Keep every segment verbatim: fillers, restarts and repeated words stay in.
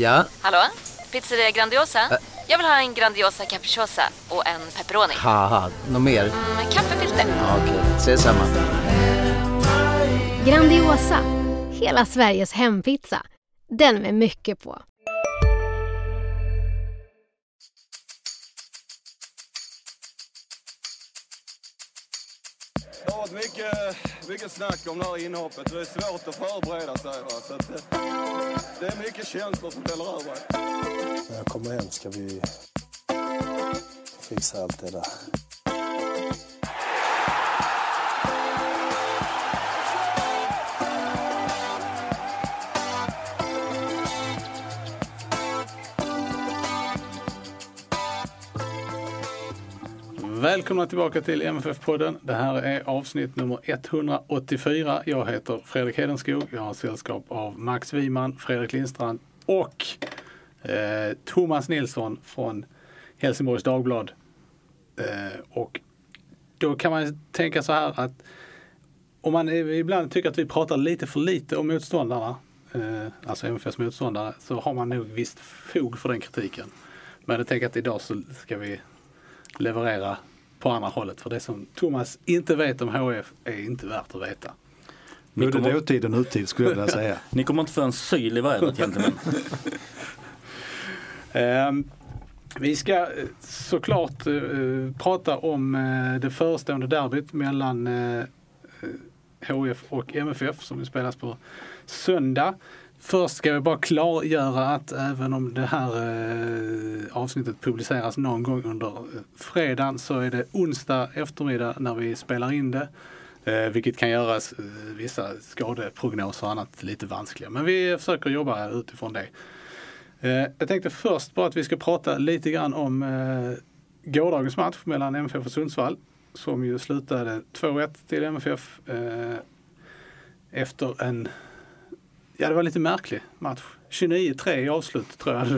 Ja? Hallå? Pizzeria Grandiosa? Ä- Jag vill ha en Grandiosa capriciosa och en pepperoni. Haha, något mer? Mm, kaffefilter. Ja, okej, okay. Ses samma. Grandiosa, hela Sveriges hempizza. Den med mycket på. Det har varit mycket, mycket snack om det här inhoppet. Det är svårt att förbereda sig. Va? Så att det, det är mycket känslor som fäller över. När jag kommer hem ska vi fixa allt det där. Välkomna tillbaka till M F F-podden. Det här är avsnitt nummer etthundraåttiofyra. Jag heter Fredrik Hedenskog. Jag har sällskap av Max Wiman, Fredrik Lindstrand och eh, Thomas Nilsson från Helsingborgs Dagblad. Eh, och då kan man tänka så här att om man ibland tycker att vi pratar lite för lite om motståndarna, eh, alltså M F F:s motståndare, så har man nog visst fog för den kritiken. Men jag tänker att idag så ska vi leverera på andra hållet. För det som Thomas inte vet om H F är inte värt att veta. Både kommer... dåtid och nutid skulle jag vilja säga. Ni kommer inte få en syl i världen egentligen. um, vi ska såklart uh, prata om uh, det förestående derbyt mellan uh, H F och M F F som vi spelas på söndag. Först ska vi bara klargöra att även om det här eh, avsnittet publiceras någon gång under eh, fredagen, så är det onsdag eftermiddag när vi spelar in det. Eh, vilket kan göra eh, vissa skadeprognoser och annat lite vanskliga. Men vi försöker jobba utifrån det. Eh, jag tänkte först bara att vi ska prata lite grann om eh, gårdagens match mellan M F F och Sundsvall. Som ju slutade två ett till M F F eh, efter en... Ja, det var lite märklig match. tjugonio tre i avslut tror jag det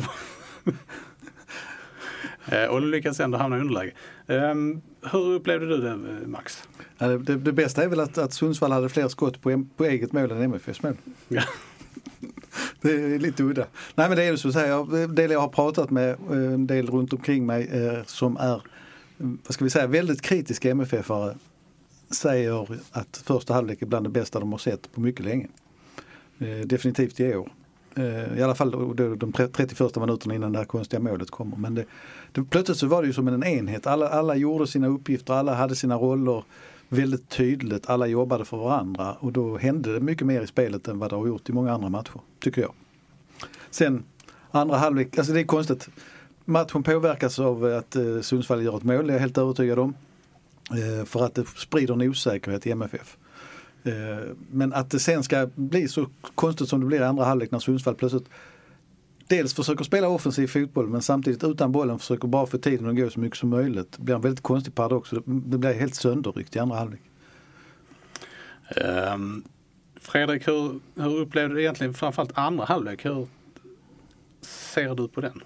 var. Och då lyckades ändå hamna i underläge. Um, hur upplevde du det, Max? Ja, det, det, det bästa är väl att, att Sundsvall hade fler skott på, på eget mål än M F F:s mål. Ja. Det är lite udda. Nej, men det är ju så att säga. En del jag har pratat med, en del runt omkring mig eh, som är, vad ska vi säga, väldigt kritiska M F F-are säger att första halvlek är bland det bästa de har sett på mycket länge. Eh, definitivt i år. Eh, I alla fall då, de trettioförsta minuterna innan det här konstiga målet kommer. Men det, det, plötsligt så var det ju som en enhet. Alla, alla gjorde sina uppgifter, alla hade sina roller väldigt tydligt. Alla jobbade för varandra och då hände det mycket mer i spelet än vad det har gjort i många andra matcher, tycker jag. Sen andra halvlek, alltså det är konstigt. Matchen påverkas av att eh, Sundsvall gör ett mål, det är jag helt övertygad om. Eh, för att det sprider en osäkerhet i M F F. Men att det sen ska bli så konstigt som det blir i andra halvlek när Sundsvall plötsligt dels försöker spela offensiv fotboll men samtidigt utan bollen försöker bara få tiden att gå så mycket som möjligt. Det blir en väldigt konstig paradox. Det blir helt sönderryckt i andra halvlek. Um, Fredrik, hur, hur upplevde du egentligen framförallt andra halvlek? Hur ser du på den?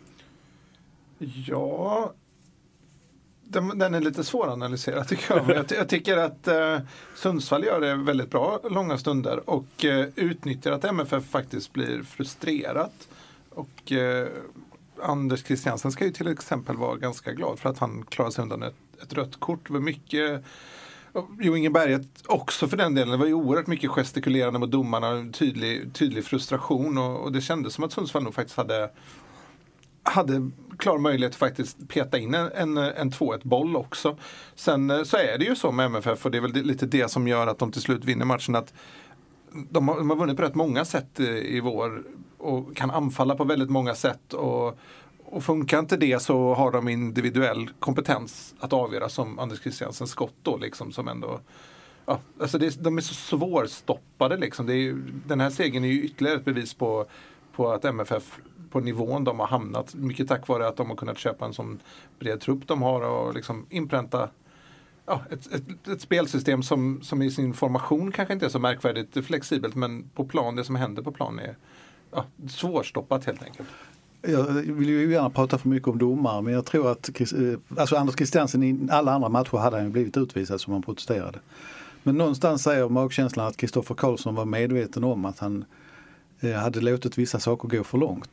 Ja... Den, den är lite svåranalyserad tycker jag. Men jag, jag tycker att eh, Sundsvall gör det väldigt bra långa stunder och eh, utnyttjar att M F F faktiskt blir frustrerat. Och eh, Anders Christiansen ska ju till exempel vara ganska glad för att han klarar sig undan ett, ett rött kort. Det var mycket... Jo, Inge Berget också för den delen. Det var ju oerhört mycket gestikulerande mot domarna, tydlig, tydlig frustration och, och det kändes som att Sundsvall nog faktiskt hade... hade klar möjlighet att faktiskt peta in en, en, en två ett boll också. Sen så är det ju så med M F F och det är väl lite det som gör att de till slut vinner matchen, att de har, de har vunnit på rätt många sätt i vår och kan anfalla på väldigt många sätt och, och funkar inte det så har de individuell kompetens att avgöra, som Anders Christiansens skott då liksom, som ändå ja, alltså det, de är så svårstoppade liksom. Det är ju, den här segern är ju ytterligare ett bevis på, på att M F F på nivån de har hamnat, mycket tack vare att de har kunnat köpa en sån bred trupp de har och liksom inpränta ja, ett, ett, ett spelsystem som, som i sin formation kanske inte är så märkvärdigt flexibelt, men på plan, det som händer på plan är ja, svårstoppat helt enkelt. Jag vill ju gärna prata för mycket om domar, men jag tror att alltså Anders Christiansen i alla andra matcher hade han blivit utvisad som han protesterade. Men någonstans säger magkänslan att Kristoffer Karlsson var medveten om att han hade låtit vissa saker gå för långt.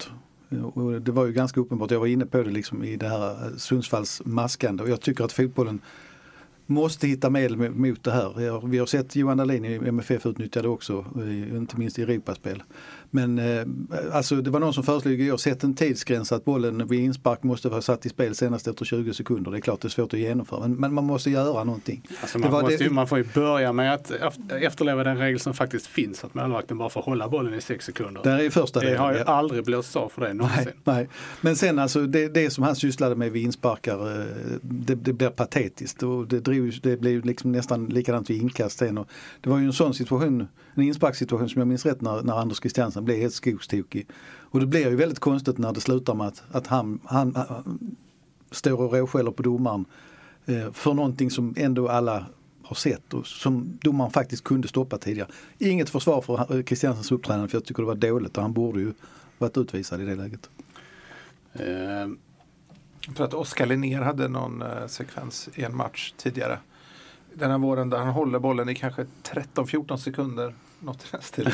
Och det var ju ganska uppenbart, jag var inne på det liksom i det här Sundsvalls maskande, och jag tycker att fotbollen måste hitta medel mot det här. Vi har sett Johan Dahlin i M F F utnyttja det också, inte minst i Europaspel. Men alltså, det var någon som föreslog igår, sett en tidsgräns att bollen vid inspark måste vara satt i spel senast efter tjugo sekunder. Det är klart det är svårt att genomföra, men, men man måste göra någonting. Alltså man, måste ju, man får ju börja med att efterleva den regel som faktiskt finns, att målvakten bara får hålla bollen i sex sekunder. Det är första det har ju ja. aldrig blivit av för det någonsin. Nej, nej. Men sen alltså, det, det som han sysslade med vid insparkar, det, det blir patetiskt, och det, drivs, det blev liksom nästan likadant vid inkast sen. Och det var ju en sån situation, en insparksituation som jag minns rätt, när, när Anders Christiansen blev helt skogstokig. Och det blir ju väldigt konstigt när det slutar med att, att han, han, han står och råskäller på domaren eh, för någonting som ändå alla har sett och som domaren faktiskt kunde stoppa tidigare. Inget försvar för Christiansens uppträdande, för jag tycker det var dåligt, och han borde ju varit utvisad i det läget. Eh, för att Oskar Linnér hade någon eh, sekvens i en match tidigare den här våren där han håller bollen i kanske tretton fjorton sekunder, något i den stilen.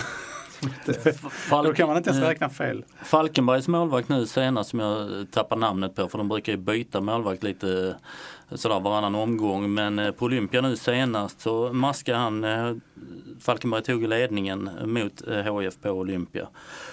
Falk- Då kan man inte ens räkna fel. Falkenbergs målvakt nu senast, som jag tappar namnet på, för de brukar ju byta målvakt lite sådär varannan omgång, men på Olympia nu senast så maskade han, Falkenberg tog ledningen mot H I F på Olympia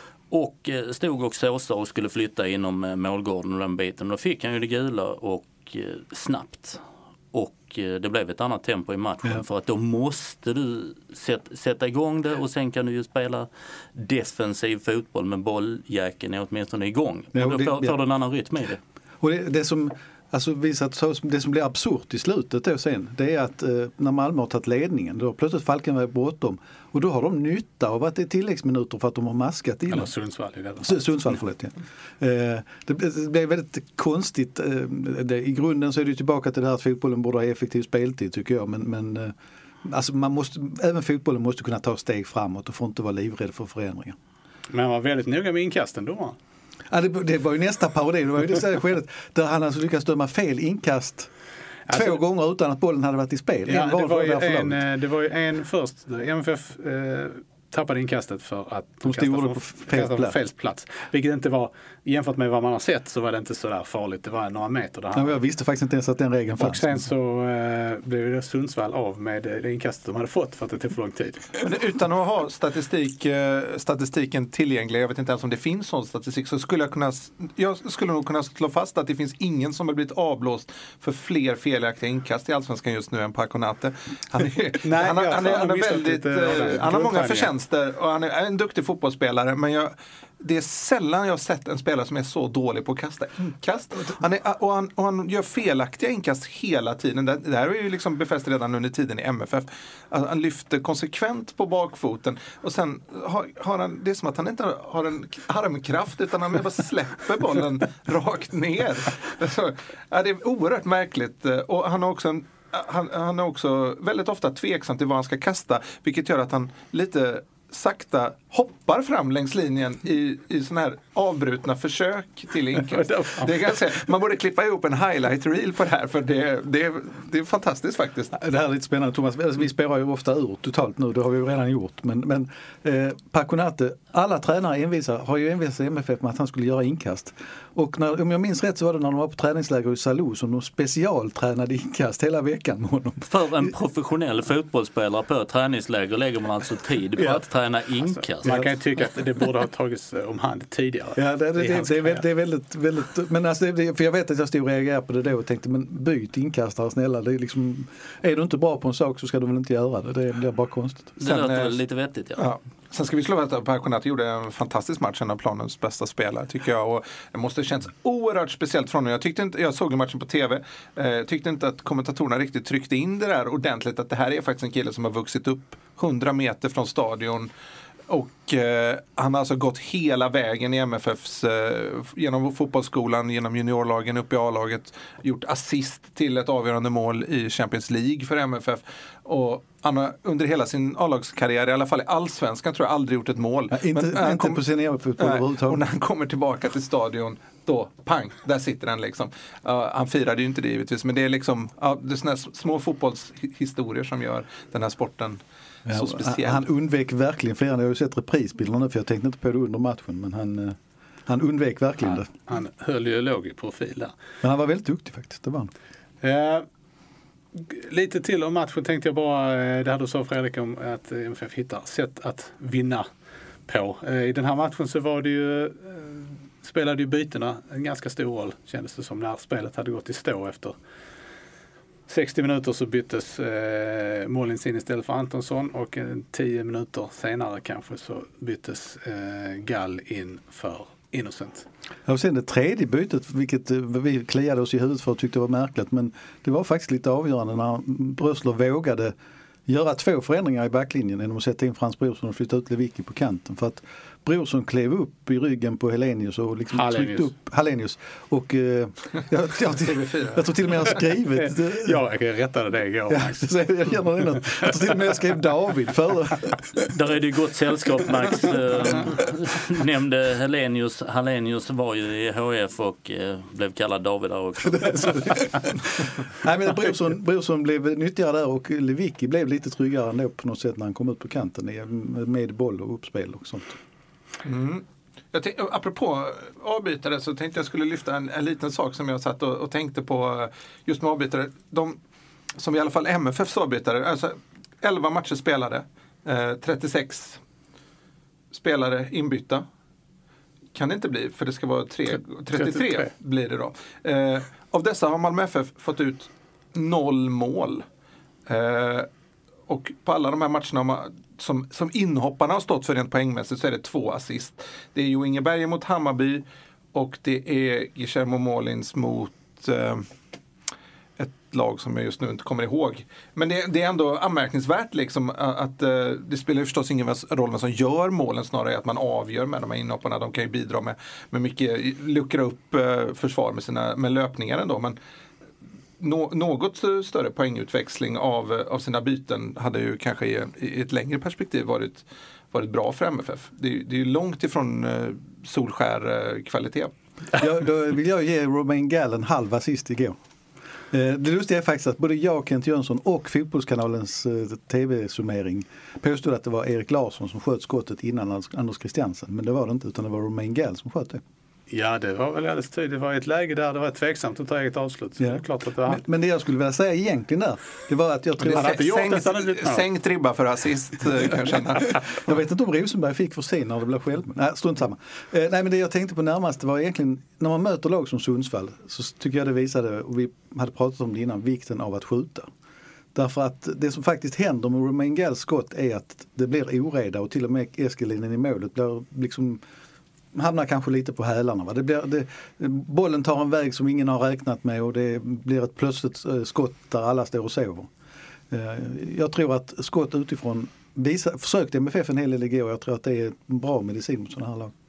och stod och såsa och skulle flytta inom målgården och den biten. Då fick han ju det gula och snabbt. Och det blev ett annat tempo i matchen, ja. För att då måste du sätta, sätta igång det, och sen kan du ju spela defensiv fotboll med bolljäkeln är åtminstone igång. Ja, och då får, får du en annan rytm i det. Och det, det som alltså visat, det som blir absurt i slutet då sen, det är att eh, när Malmö har tagit ledningen, då har plötsligt Falkenberg bråttom, och då har de nytta av att det är tilläggsminuter för att de har maskat innan. Eller Sundsvall i detta fall. Sundsvall, förlåt, ja. Eh, det, det blir väldigt konstigt. Eh, det, i grunden så är det tillbaka till det här att fotbollen borde ha effektiv speltid, tycker jag, men, men eh, alltså man måste, även fotbollen måste kunna ta steg framåt och får inte vara livrädd för förändringar. Men han var väldigt noga med inkasten då. Ja, det, det var ju nästa parodi. Det var ju det skedet där han alltså lyckades döma fel inkast alltså, två gånger utan att bollen hade varit i spel. Ja, det, var ju en, det var ju en först. M F F eh, tappade inkastet för att de stod på fel plats. fel plats. Vilket inte var, jämfört med vad man har sett, så var det inte så där farligt. Det var några meter där. Ja, jag visste faktiskt inte ens att den regeln fanns. Och sen så eh, blev det Sundsvall av med det inkastet de hade fått för att det tog för lång tid. Men utan att ha statistik, eh, statistiken tillgänglig, jag vet inte ens om det finns sån statistik, så skulle jag kunna, jag skulle nog kunna slå fast att det finns ingen som har blivit avblåst för fler felaktiga inkast i Allsvenskan just nu än Paconate. Han är, Nej, han, han, han, är, han, är väldigt, lite, eh, han har många förtjänster och han är en duktig fotbollsspelare, men jag, det är sällan jag har sett en spelare som är så dålig på att kasta inkast. Han är, och, han, och han gör felaktiga inkast hela tiden. Det, det här är ju liksom befäst redan under tiden i M F F. Alltså, han lyfter konsekvent på bakfoten, och sen har, har han, det är som att han inte har en armkraft, utan han bara släpper bollen rakt ner. Så, ja, det är oerhört märkligt. Och han har också en Han, han är också väldigt ofta tveksam till vad han ska kasta, vilket gör att han lite sakta hoppar fram längs linjen i, i såna här avbrutna försök till inkast. Det kan jag säga. Man borde klippa ihop en highlight reel på det här, för det, det, det är fantastiskt faktiskt. Det här är lite spännande, Thomas. Vi spelar ju ofta ur totalt nu, det har vi ju redan gjort. Men, men eh, Paconate, alla tränare envisar, har ju envisat M F F med att han skulle göra inkast. Och när, om jag minns rätt så var det när de var på träningsläger i Salou som de specialtränade inkast hela veckan med honom. För en professionell fotbollsspelare på träningsläger lägger man alltså tid på ja. att träna inkast. Alltså, man kan ju tycka att det borde ha tagits om hand tidigare. Ja, det, det, det, det, är, väldigt, det är väldigt, väldigt, men alltså det, för jag vet att jag stod och reagerade på det då och tänkte, men byt inkastare snälla. Det är, liksom, är du inte bra på en sak så ska du väl inte göra det. Det blir bara konstigt. Det Sen, låter väl lite vettigt, ja. ja. Sen ska vi slå att Paconate gjorde en fantastisk match, en av planens bästa spelare, tycker jag. Och det måste känns oerhört speciellt från honom. Jag, tyckte inte, jag såg matchen på tv. Eh, tyckte inte att kommentatorerna riktigt tryckte in det där ordentligt. Att det här är faktiskt en kille som har vuxit upp hundra meter från stadion. Och eh, han har alltså gått hela vägen i M F Fs, eh, genom fotbollsskolan, genom juniorlagen, upp i A-laget, gjort assist till ett avgörande mål i Champions League för M F F. Och han har under hela sin A-lagskarriär, i alla fall i Allsvenskan, tror jag aldrig gjort ett mål. Ja, inte, Men, inte kom, på sin egen fotboll överhuvudtaget. Och när han kommer tillbaka till stadion, då, pang, där sitter han liksom. Uh, han firade ju inte det givetvis, men det är liksom uh, det är såna små fotbollshistorier som gör den här sporten så speciell. Han undvek verkligen flera. Jag har ju sett reprisbilderna nu, för jag tänkte inte på det under matchen, men han, han undvek verkligen han, det. Han höll ju låg i profil där. Men han var väldigt duktig faktiskt, det var han. Eh, lite till om matchen tänkte jag bara, det här du sa Fredrik om att M F F hittar sätt att vinna på. Eh, I den här matchen så var det ju, eh, spelade ju bytena en ganska stor roll, kändes det som, när spelet hade gått i stå efter sextio minuter så byttes eh, Målins in istället för Antonsson och eh, tio minuter senare kanske så byttes eh, Gall in för Innocent. Och sen det tredje bytet, vilket vi kliade oss i huvudet för och tyckte var märkligt, men det var faktiskt lite avgörande när Brösler vågade göra två förändringar i backlinjen genom att sätta in Frans Brorsson och flytta ut Lewicki på kanten. För att Brorsson klev upp i ryggen på Hellenius och liksom Hallenius. tryckte upp Hallenius. Och eh, jag, jag, jag, jag tror till och med jag har skrivit... Ja, jag rättade det igår. Ja, jag känner det något. Jag tror till och med jag skrev David före. Där är det ju gott sällskap, Max. Eh, nämnde Hellenius. Hallenius var ju i H F och eh, blev kallad David där också. Nej, men Brorsson, Brorsson blev nyttigare där och Lewicki blev lite tryggare ändå på något sätt när han kom ut på kanten med boll och uppspel och sånt. Mm. Jag tänk, apropå avbytare så tänkte jag skulle lyfta en, en liten sak som jag satt och, och tänkte på just med avbytare. De, som i alla fall M F F:s avbytare, alltså elva matcher spelade, eh, trettiosex spelare inbytta. Kan det inte bli, för det ska vara tre, trettiotre, trettiotre blir det då. Eh, av dessa har Malmö F F fått ut noll mål. Eh, och på alla de här matcherna som, som inhopparna har stått för rent poängmässigt så är det två assist. Det är Jo Ingeberg mot Hammarby och det är Guillermo Målins mot eh, ett lag som jag just nu inte kommer ihåg. Men det, det är ändå anmärkningsvärt liksom att, att uh, det spelar förstås ingen roll vem som gör målen, snarare att man avgör med de här inhopparna. De kan ju bidra med, med mycket, luckra upp uh, försvar med, sina, med löpningar ändå, men no, något större poängutväxling av, av sina byten hade ju kanske i, i ett längre perspektiv varit, varit bra för M F F. Det, det är ju långt ifrån uh, solskär uh, kvalitet. Ja, då vill jag ge Romain Gall en halv assist igår. Det lustiga är faktiskt att både jag, Kent Jönsson och Fotbollskanalens tv-summering påstod att det var Erik Larsson som sköt skottet innan Anders Christiansen. Men det var det inte, utan det var Romain Gall som sköt det. Ja, det var väl alldeles tydligt. Det var ett läge där det var tveksamt att ta eget avslut. Så ja. Det är klart att det var... men, men det jag skulle vilja säga egentligen där, det var att jag tror att... Sänkt, sänkt, sänkt ribba för assist, kan jag känna. Jag vet inte om Rosenberg fick för sig när det blev själv. Nej, strunt samma. Eh, nej, men det jag tänkte på närmast var egentligen, när man möter lag som Sundsvall så tycker jag det visade, och vi hade pratat om det innan, vikten av att skjuta. Därför att det som faktiskt händer med Romain Galls skott är att det blir oreda och till och med Eskelinen i målet blir liksom... hamnar kanske lite på hälarna. Va? Det blir, det, bollen tar en väg som ingen har räknat med och det blir ett plötsligt skott där alla står och sover. Jag tror att skott utifrån visa, försökte M F F en hel del igår och jag tror att det är en bra medicin mot sådana här lag.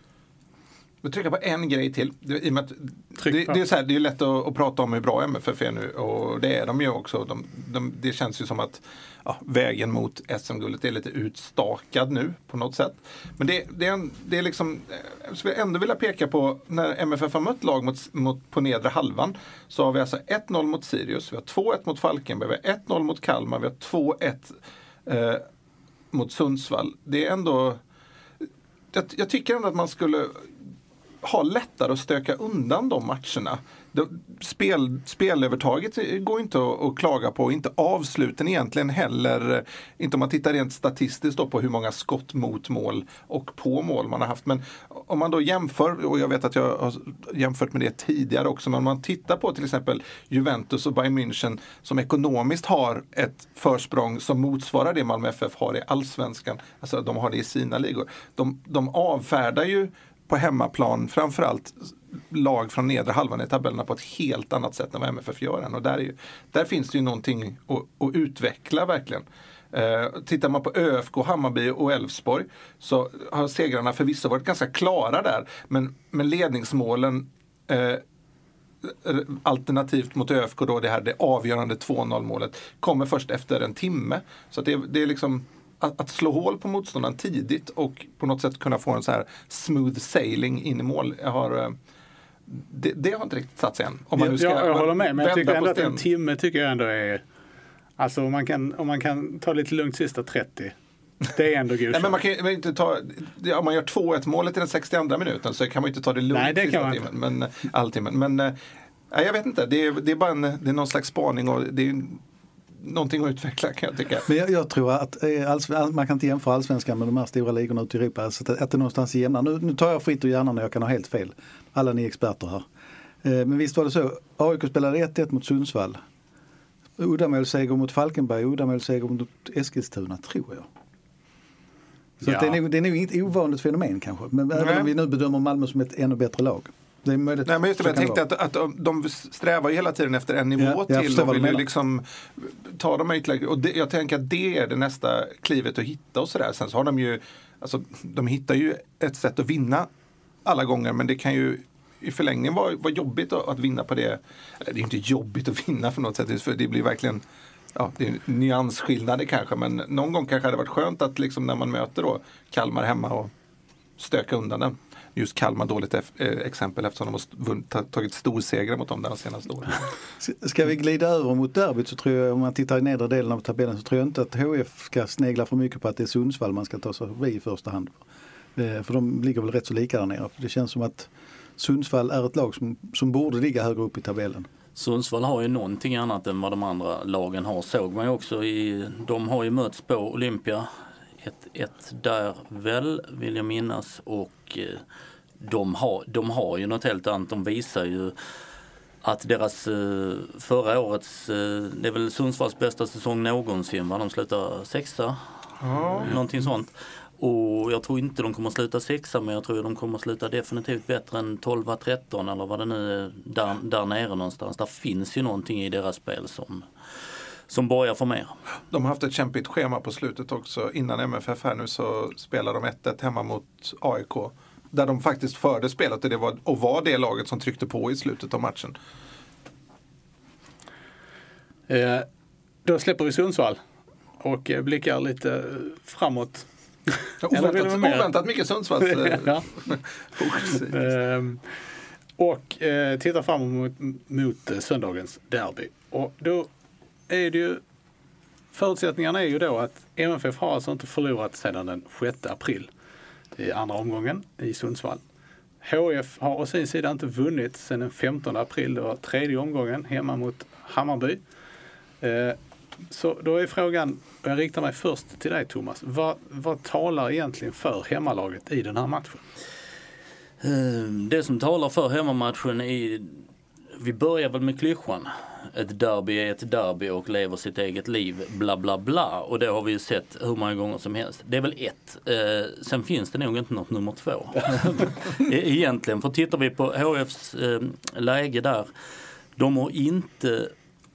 Jag trycker på en grej till. Det, i och med att det, det, är så här, det är lätt att, att prata om hur bra M F F är nu och det är de ju också. De, de, det känns ju som att ja, vägen mot S M-guldet är lite utstakad nu på något sätt. Men det, det, är, en, det är liksom, jag skulle ändå vilja peka på när M F F har mött lag mot, mot, på nedre halvan så har vi alltså ett noll mot Sirius, vi har två ett mot Falkenberg, vi har ett noll mot Kalmar, vi har två ett eh, mot Sundsvall. Det är ändå, jag, jag tycker ändå att man skulle ha lättare att stöka undan de matcherna. Spel, spelövertaget går inte att, att klaga på, inte avsluten egentligen heller, inte om man tittar rent statistiskt då på hur många skott mot mål och på mål man har haft, men om man då jämför, och jag vet att jag har jämfört med det tidigare också, men om man tittar på till exempel Juventus och Bayern München som ekonomiskt har ett försprång som motsvarar det Malmö F F har i allsvenskan, alltså de har det i sina ligor, de, de avfärdar ju på hemmaplan framförallt lag från nedre halvan i tabellerna på ett helt annat sätt än vad M F F gör än. Och där, är ju, där finns det ju någonting att, att utveckla verkligen. Eh, tittar man på ÖFK, Hammarby och Elfsborg så har segrarna förvisso varit ganska klara där. Men, men ledningsmålen eh, alternativt mot ÖFK då det här det avgörande två noll målet kommer först efter en timme. Så att det, det är liksom Att, att slå hål på motståndaren tidigt och på något sätt kunna få en så här smooth sailing in i mål. Jag har, det, det har inte riktigt satt sig än. Om man nu ska jag, jag håller med, men jag tycker ändå att sten. en timme tycker jag ändå är... Alltså om man kan, om man kan ta lite lugnt sista trettio Det är ändå godkänt. Nej, men man kan ju inte ta, om man gör två ett målet i den sextioandra minuten så kan man ju inte ta det lugnt. Nej, det kan man timmen, men, alltimmen. Men nej, jag vet inte, det är, det är bara en, det är någon slags spaning och det är någonting att utveckla, kan jag tycka. Men jag, jag tror att alls, man kan inte jämföra allsvenskan med de här stora ligorna ute i Europa. Så att, att det någonstans är jämna. Nu, nu tar jag fritt och gärna när jag kan ha helt fel. Alla ni experter här. Eh, men visst var det så. A I K spelade ett ett mot Sundsvall. Uddamålsseger mot Falkenberg. Uddamålsseger mot Eskilstuna, tror jag. Så Ja. att det, är nog, det är nog inget ovanligt fenomen kanske. Men även om vi nu bedömer Malmö som ett ännu bättre lag. Det är möjligt. Nej, men just det, jag tänkte att, att de strävar ju hela tiden efter en nivå Ja, till och vill ju menar. liksom ta dem ytterligare. Och det, jag tänker att det är det nästa klivet att hitta och sådär. Sen så har de ju, alltså de hittar ju ett sätt att vinna alla gånger, men det kan ju i förlängningen vara, vara jobbigt att, att vinna på det. Eller, det är ju inte jobbigt att vinna för något sätt, för det blir verkligen, ja, det är nyansskillnader kanske, men någon gång kanske det hade varit skönt att liksom när man möter då Kalmar hemma och stöka undan den. Just Kalmar dåligt eff- eh, exempel eftersom de har vunnit, tagit storsegrar mot dem de senaste åren. Ska vi glida över mot derbyt så tror jag, om man tittar i nedre delen av tabellen, så tror jag inte att H F ska snegla för mycket på att det är Sundsvall man ska ta sig förbi i första hand. Eh, för de ligger väl rätt så lika där nere. För det känns som att Sundsvall är ett lag som, som borde ligga högre upp i tabellen. Sundsvall har ju någonting annat än vad de andra lagen har, såg man ju också i, de har ju mötts på Olympia ett ett där väl, vill jag minnas, och eh, de har, de har ju något helt annat. De visar ju att deras eh, förra årets, eh, det är väl Sundsvalls bästa säsong någonsin, var de slutar sexa, Ja. någonting sånt. Och jag tror inte de kommer att sluta sexa, men jag tror de kommer att sluta definitivt bättre än tolv tretton eller vad det nu är där, där nere någonstans. Där finns ju någonting i deras spel som, som borgar för mer. De har haft ett kämpigt schema på slutet också. Innan M F F här nu så spelar de ett ett hemma mot A I K. Där de faktiskt förde spelet och, det var, och var det laget som tryckte på i slutet av matchen. Eh, då släpper vi Sundsvall och eh, blickar lite framåt. Eller vill du Oväntat, mer? oväntat mycket Sundsvalls eh, Ja. fokus. Ehm, och eh, tittar fram emot mot eh, söndagens derby. Och då är det ju, förutsättningarna är ju då att M F F har alltså inte förlorat sedan den sjätte april i andra omgången i Sundsvall. H F har å sin sida inte vunnit sedan den femtonde april, det var tredje omgången hemma mot Hammarby. Eh, så då är frågan, och jag riktar mig först till dig Thomas, vad, vad talar egentligen för hemmalaget i den här matchen? Det som talar för hemmamatchen är, vi börjar väl med klyschan. Ett derby är ett derby och lever sitt eget liv, bla bla bla. Och det har vi ju sett hur många gånger som helst. Det är väl ett. Eh, sen finns det nog inte något nummer två. Egentligen, för tittar vi på H Fs eh, läge där. De har inte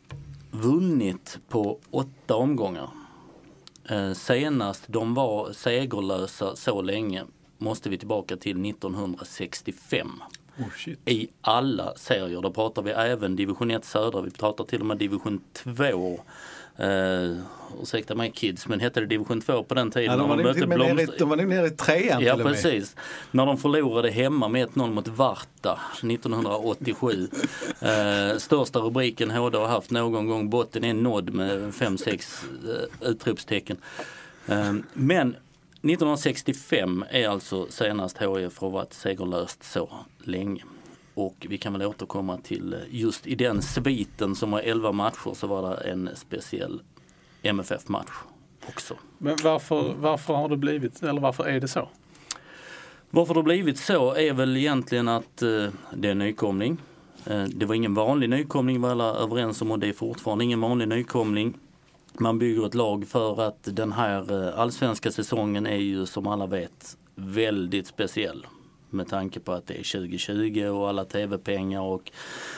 vunnit på åtta omgångar. Eh, senast de var segerlösa så länge måste vi tillbaka till nittonhundrasextiofem. Oh, shit. I alla serier. Då pratar vi även division ett södra. Vi pratar till och med division två. Uh, ursäkta mig kids, men hette det division två på den tiden? Ja, de, var de, nog nere i, de var nog nere i trean ja, till och med. precis. När de förlorade hemma med ett noll mot Varta nittonhundraåttiosju. Uh, största rubriken H D har haft någon gång. Botten är nådd med fem sex uh, utropstecken. Uh, men nittonhundrasextiofem är alltså senast H F har varit segerlöst så länge. Och vi kan väl återkomma till just i den sviten som var elva matcher så var det en speciell M F F-match också. Men varför, varför har det blivit, eller varför är det så? Varför det har blivit så är väl egentligen att eh, det är nykomling. Eh, det var ingen vanlig nykomling, var alla överens om, och det är fortfarande ingen vanlig nykomling. Man bygger ett lag för att den här allsvenska säsongen är ju som alla vet väldigt speciell. Med tanke på att det är tjugo tjugo och alla tv-pengar och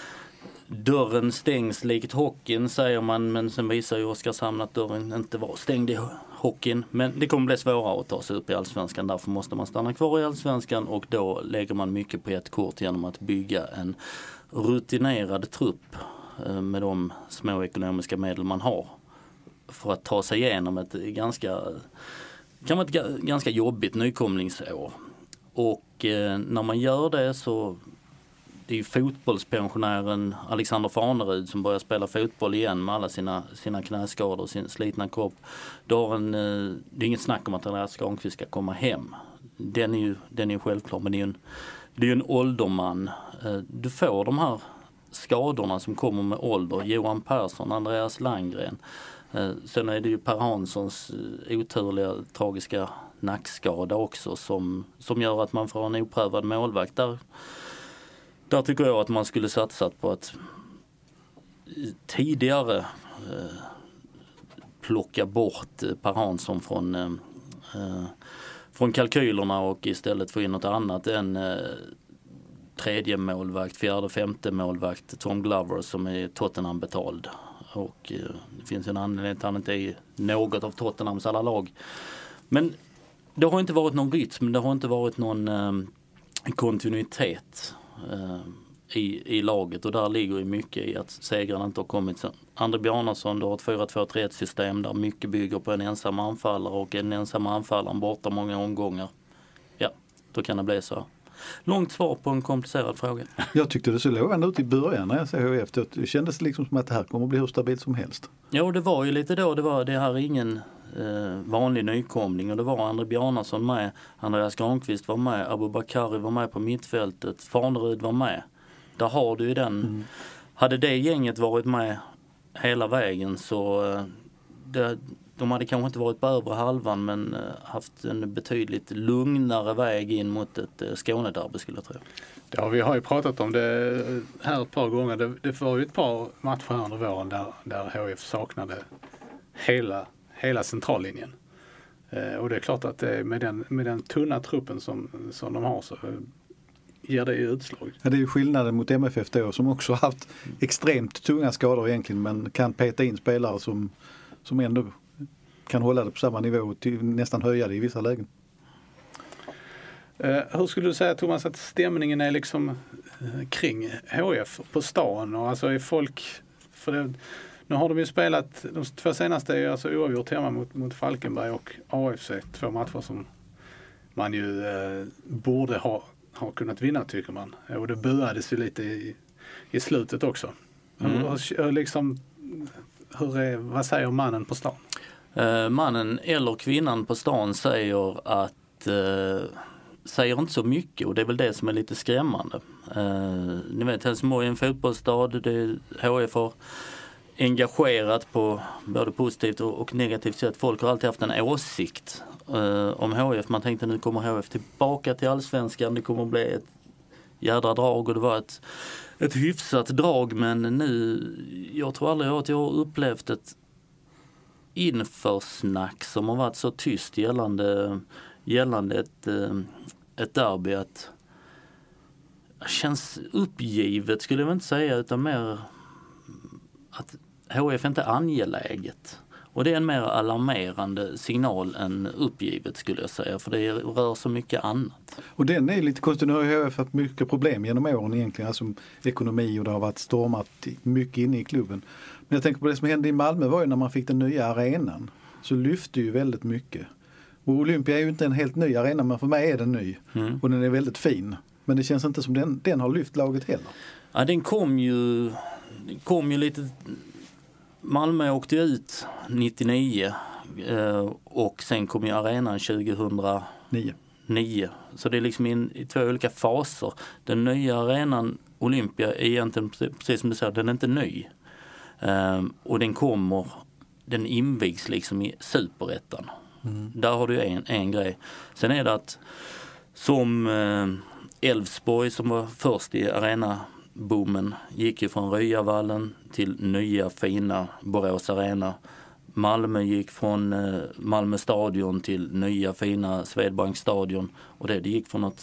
dörren stängs likt hockeyn säger man. Men sen visar ju Oskarshamn att dörren inte var stängd i hockeyn. Men det kommer bli svårare att ta sig upp i allsvenskan. Därför måste man stanna kvar i allsvenskan och då lägger man mycket på ett kort genom att bygga en rutinerad trupp med de små ekonomiska medel man har. För att ta sig igenom ett ganska, kan vara ett ganska jobbigt nykomlingsår. Och eh, när man gör det så det är ju fotbollspensionären Alexander Farnerud som börjar spela fotboll igen med alla sina, sina knäskador och sin slitna kropp. Då en, det är inget snack om att Andreas Granqvist ska komma hem. Den är ju, den är ju självklar, men det är ju en, det är ju en ålderman. Du får de här skadorna som kommer med ålder. Johan Persson, Andreas Landgren. Sen är det ju Per Hanssons oturliga, tragiska nackskada också som, som gör att man får en oprövad målvakt. Där, där tycker jag att man skulle satsat på att tidigare eh, plocka bort Per Hansson från, eh, från kalkylerna och istället få in något annat än eh, tredje målvakt, fjärde, femte målvakt Tom Glover som är Tottenham betald. Och eh, det finns en anledning att han inte är i något av Tottenhams alla lag. Men det har inte varit någon rytm, det har inte varit någon eh, kontinuitet eh, i, i laget, och där ligger ju mycket i att segrarna inte har kommit. André Bjarnason, du har ett fyra två tre ett system där mycket bygger på en ensam anfallare, och en ensam anfallare borta många omgångar. Ja, då kan det bli så. Långt svar på en komplicerad fråga. Jag tyckte det så lovande ut i början när jag såg H I F. Det kändes liksom som att det här kommer att bli hur stabilt som helst. Ja, det var ju lite då. Det var det här ingen eh, vanlig nykomling, och det var André Bjarnason med, Andreas Granqvist var med, Abu Bakari var med på mittfältet, Farnerud var med. Där har du ju den. Mm. Hade det gänget varit med hela vägen så eh, det, de hade kanske inte varit på övre halvan, men eh, haft en betydligt lugnare väg in mot ett eh, Skånederby skulle jag tro. Ja, vi har ju pratat om det här ett par gånger. Det, det var ju ett par matcher här under våren där, där H F saknade hela, hela centrallinjen. Eh, och det är klart att det, med, den, med den tunna truppen som, som de har så eh, ger det ju utslag. Ja, det är ju skillnaden mot M F F då, som också haft extremt tunga skador egentligen, men kan peta in spelare som, som ändå kan hålla det på samma nivå och till, nästan höja det i vissa lägen. Uh, hur skulle du säga, Thomas, att stämningen är liksom uh, kring H F på stan? Och alltså är folk, för det, nu har de ju spelat, de två senaste är ju alltså oavgjort hemma mot, mot Falkenberg och A F C, två matcher som man ju uh, borde ha, ha kunnat vinna, tycker man. Och det buades ju lite i, i slutet också. Mm. Hur, hur, liksom, hur är, vad säger mannen på stan? Uh, mannen eller kvinnan på stan säger att uh, säger inte så mycket, och det är väl det som är lite skrämmande. Uh, ni vet, Helsingborg är en fotbollsstad, det H F har engagerat på både positivt och, och negativt sätt. Folk har alltid haft en åsikt uh, om H F. Man tänkte nu kommer H F tillbaka till allsvenskan, det kommer att bli ett jädra drag, och det var ett, ett hyfsat drag, men nu, jag tror aldrig att jag har upplevt ett införsnack som har varit så tyst gällande, gällande ett, ett derby, att det känns uppgivet skulle jag inte säga, utan mer att H F inte är angeläget. Och det är en mer alarmerande signal än uppgivet skulle jag säga, för det rör så mycket annat. Och den är lite konstig, nu har H F haft mycket problem genom åren egentligen, alltså ekonomi, och det har varit stormat mycket inne i klubben. Men jag tänker på det som hände i Malmö var ju när man fick den nya arenan, så lyfte ju väldigt mycket. Och Olympia är ju inte en helt ny arena, men för mig är den ny. Mm. Och den är väldigt fin. Men det känns inte som den, den har lyft laget heller. Ja, den kom ju, kom ju lite... Malmö åkte ut nittionio eh, och sen kom ju arenan tjugohundranio. Så det är liksom in, i två olika faser. Den nya arenan Olympia är egentligen, precis som du säger, den är inte ny. Eh, och den kommer, den invigs liksom i superettan. Mm. Där har du en, en grej. Sen är det att som Elfsborg eh, som var först i arena boomen gick ju från Ryavallen till nya fina Borås Arena. Malmö gick från eh, Malmö stadion till nya fina Swedbank stadion, och det, det gick från något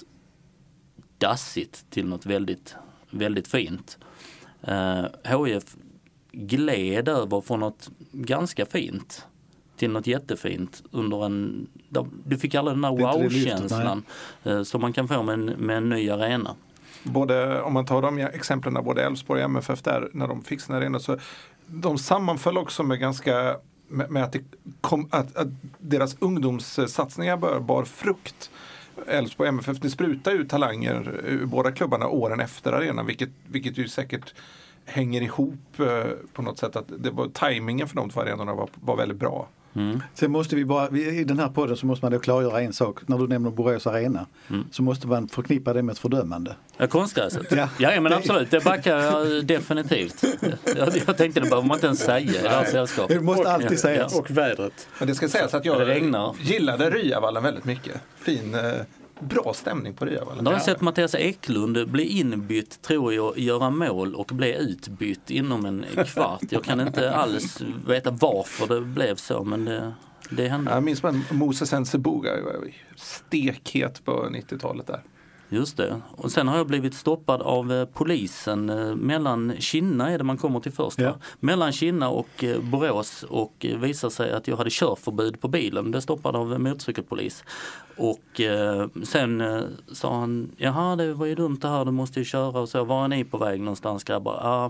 dassigt till något väldigt väldigt fint. Eh, H F gled över från något ganska fint till något jättefint under en, du fick alla den där wow-känslan eh, som man kan få med en, med en ny arena. Både, om man tar de exemplen, både Elfsborg och M F F där, när de fick sina arenor, så de sammanföll också med ganska med, med att, det kom, att, att deras ungdomssatsningar bör, bar frukt. Elfsborg och M F F, det sprutar ut talanger ur båda klubbarna åren efter arenan, vilket, vilket ju säkert hänger ihop eh, på något sätt, att det var, tajmingen för de två arenorna var, var väldigt bra. Mm. Sen måste vi bara, i den här podden så måste man då klargöra en sak. När du nämner Borås Arena mm. så måste man förknippa det med ett fördömande. Ja, konstgräset. Ja. ja, men absolut. Det backar jag definitivt. Jag, jag tänkte det behöver man inte ens säga i det här sällskapet. Det måste och, alltid sägas. Ja, och vädret. Men det ska sägas att jag regnar. gillade Ryavallen väldigt mycket. Fin, eh, bra stämning på Ryavallen. Då har jag sett Mattias Eklund bli inbytt, tror jag, göra mål och bli utbytt inom en kvart. Jag kan inte alls veta varför det blev så, men det, det hände. Jag minns man Moses Nseboga, stekhet på nittiotalet där. Just det. Och sen har jag blivit stoppad av eh, polisen eh, mellan Kinna är det man kommer till först. Ja. Mellan Kinna och eh, Borås, och eh, visar sig att jag hade körförbud på bilen. Det stoppade av eh, motorcykelpolis. Och eh, sen eh, sa han, jaha det var ju dumt det här, du måste ju köra och så. Var är ni på väg någonstans, grabbar? Ah,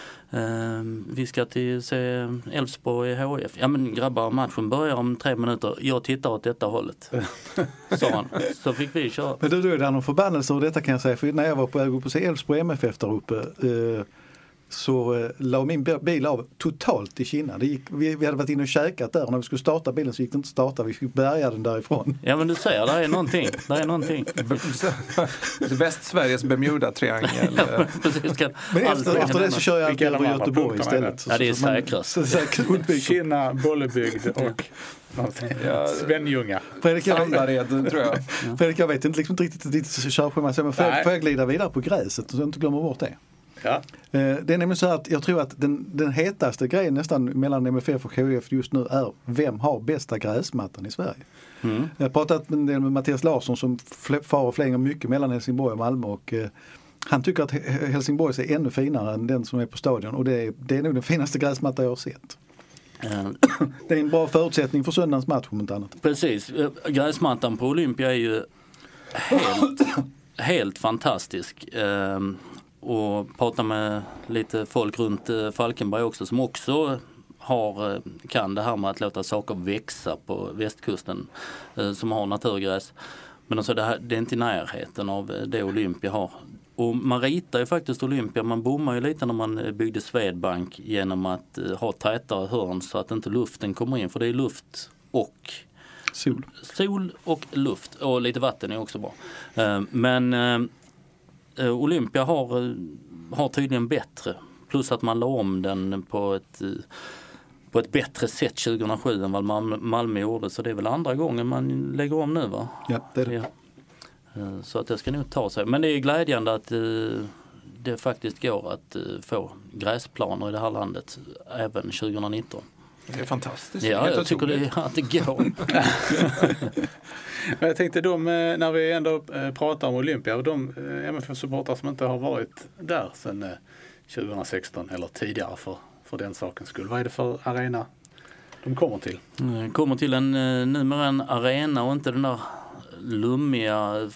Uh, vi ska till se Elfsborg i H F. Ja men grabbar, matchen börjar om tre minuter. Jag tittar åt detta hållet. Sa han. Så fick vi köra. Men då är det någon förbannelse och detta kan jag säga. För när jag var på väg upp och se Elfsborg M F F där uppe uh, så uh, la min bil av totalt i Kina. Det gick, vi, vi hade varit inne och käkat där och när vi skulle starta bilen så gick det inte starta. Vi fick bärga den därifrån. Ja men du säger, där är någonting. Där är någonting. Västsveriges Bermuda-triangel. Ja, precis, kan, men efter, efter det så kör jag alltid över Göteborg istället. Ja det är säkrast. Kina, Bollebygd och ja, Svenljunga. Fredrik, jag, tror jag. Fredrik, jag vet inte liksom, riktigt ditt körschema. Men får jag, får jag glida vidare på gräset så jag inte glömmer bort det? Ja. Det är nämligen så att jag tror att den, den hetaste grejen nästan mellan M F F och H F just nu är vem har bästa gräsmattan i Sverige. Mm. Jag har pratat med, med Mattias Larsson som far och flänger mycket mellan Helsingborg och Malmö och eh, han tycker att Helsingborg är ännu finare än den som är på stadion och det är, det är nog den finaste gräsmatta jag har sett. Mm. Det är en bra förutsättning för söndagens match om inte annat. Precis, gräsmattan på Olympia är ju helt, helt fantastisk. Um, och prata med lite folk runt Falkenberg också som också har, kan det här med att låta saker växa på västkusten som har naturgräs. Men alltså det, här, det är inte i närheten av det Olympia har. Och man ritar ju faktiskt Olympia, man bommar ju lite när man byggde Swedbank genom att ha tätare hörn så att inte luften kommer in. För det är luft och sol, sol och luft och lite vatten är också bra. Men Olympia har, har tydligen bättre. Plus att man la om den på ett, på ett bättre sätt tjugohundrasju än vad Malmö gjorde. Så det är väl andra gången man lägger om nu va? Ja, det är det. Ja. Så att det ska nog ta sig. Men det är glädjande att det faktiskt går att få gräsplaner i det här landet även tjugonitton. Det är fantastiskt. Ja, jag tycker det, att det går. Jag tänkte de, när vi ändå pratar om Olympia, de M F F-supportrar som inte har varit där sedan tjugohundrasexton eller tidigare för, för den sakens skull. Vad är det för arena de kommer till? De kommer till en numera en arena och inte den där lummiga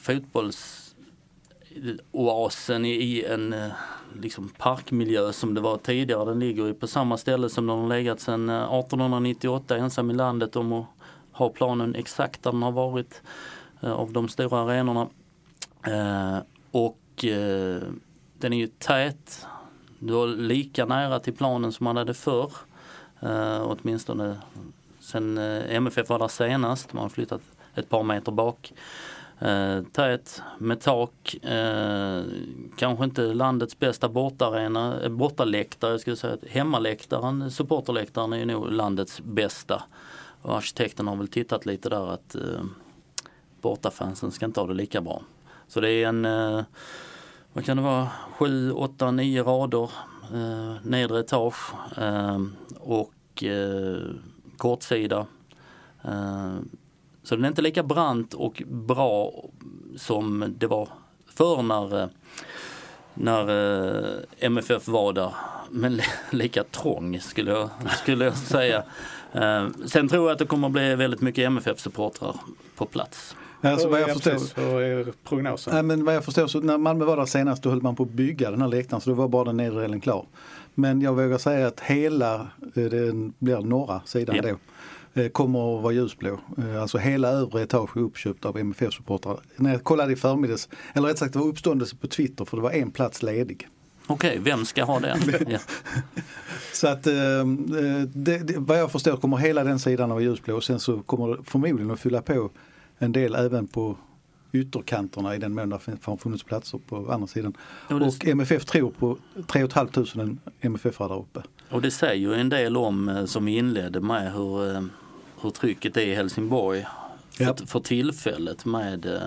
fotbollsoasen i, i en liksom parkmiljö som det var tidigare. Den ligger ju på samma ställe som den har legat sedan arton nittioåtta ensam i landet om att ha planen exakt där den har varit eh, av de stora arenorna. Eh, och eh, den är ju tät. Du har lika nära till planen som man hade förr. Eh, åtminstone sen eh, M F F var där senast. Man har flyttat ett par meter bak. Eh, tät med tak. Eh, kanske inte landets bästa bortarena, bortaläktare. Jag skulle säga att hemmaläktaren, supporterläktaren är ju nog landets bästa. Och arkitekten har väl tittat lite där att eh, bortafansen ska inte ha det lika bra. Så det är en, eh, vad kan det vara, sju, åtta, nio rader eh, nedre etage eh, och eh, kortsida. Eh, så den är inte lika brant och bra som det var förr när, när eh, M F F var där. Men lika trång skulle jag, skulle jag säga. Uh, sen tror jag att det kommer att bli väldigt mycket M F F-supportrar på plats. Alltså, vad jag ja, förstår, precis, vad är prognosen? Nej, men vad jag förstår så när Malmö var där senast då höll man på att bygga den här läktaren så då var bara den nedre delen klar. Men jag vågar säga att hela den blir norra sidan ja. då. eh, kommer att vara ljusblå. Eh, alltså hela övre etage är uppköpt av M F F-supportrar. När jag kollade i förmiddags, eller rätt sagt det var uppståndelse på Twitter för det var en plats ledig. Okej, vem ska ha den? Ja. Så att eh, det, det, vad jag förstår kommer hela den sidan vara ljusblå och sen så kommer det förmodligen att fylla på en del även på ytterkanterna i den mån det har funnits platser på andra sidan. Och, det... och M F F tror på tre och ett tusen fem hundra M F F där uppe. Och det säger ju en del om, som vi inledde med, hur, hur trycket är i Helsingborg för, ja. för tillfället med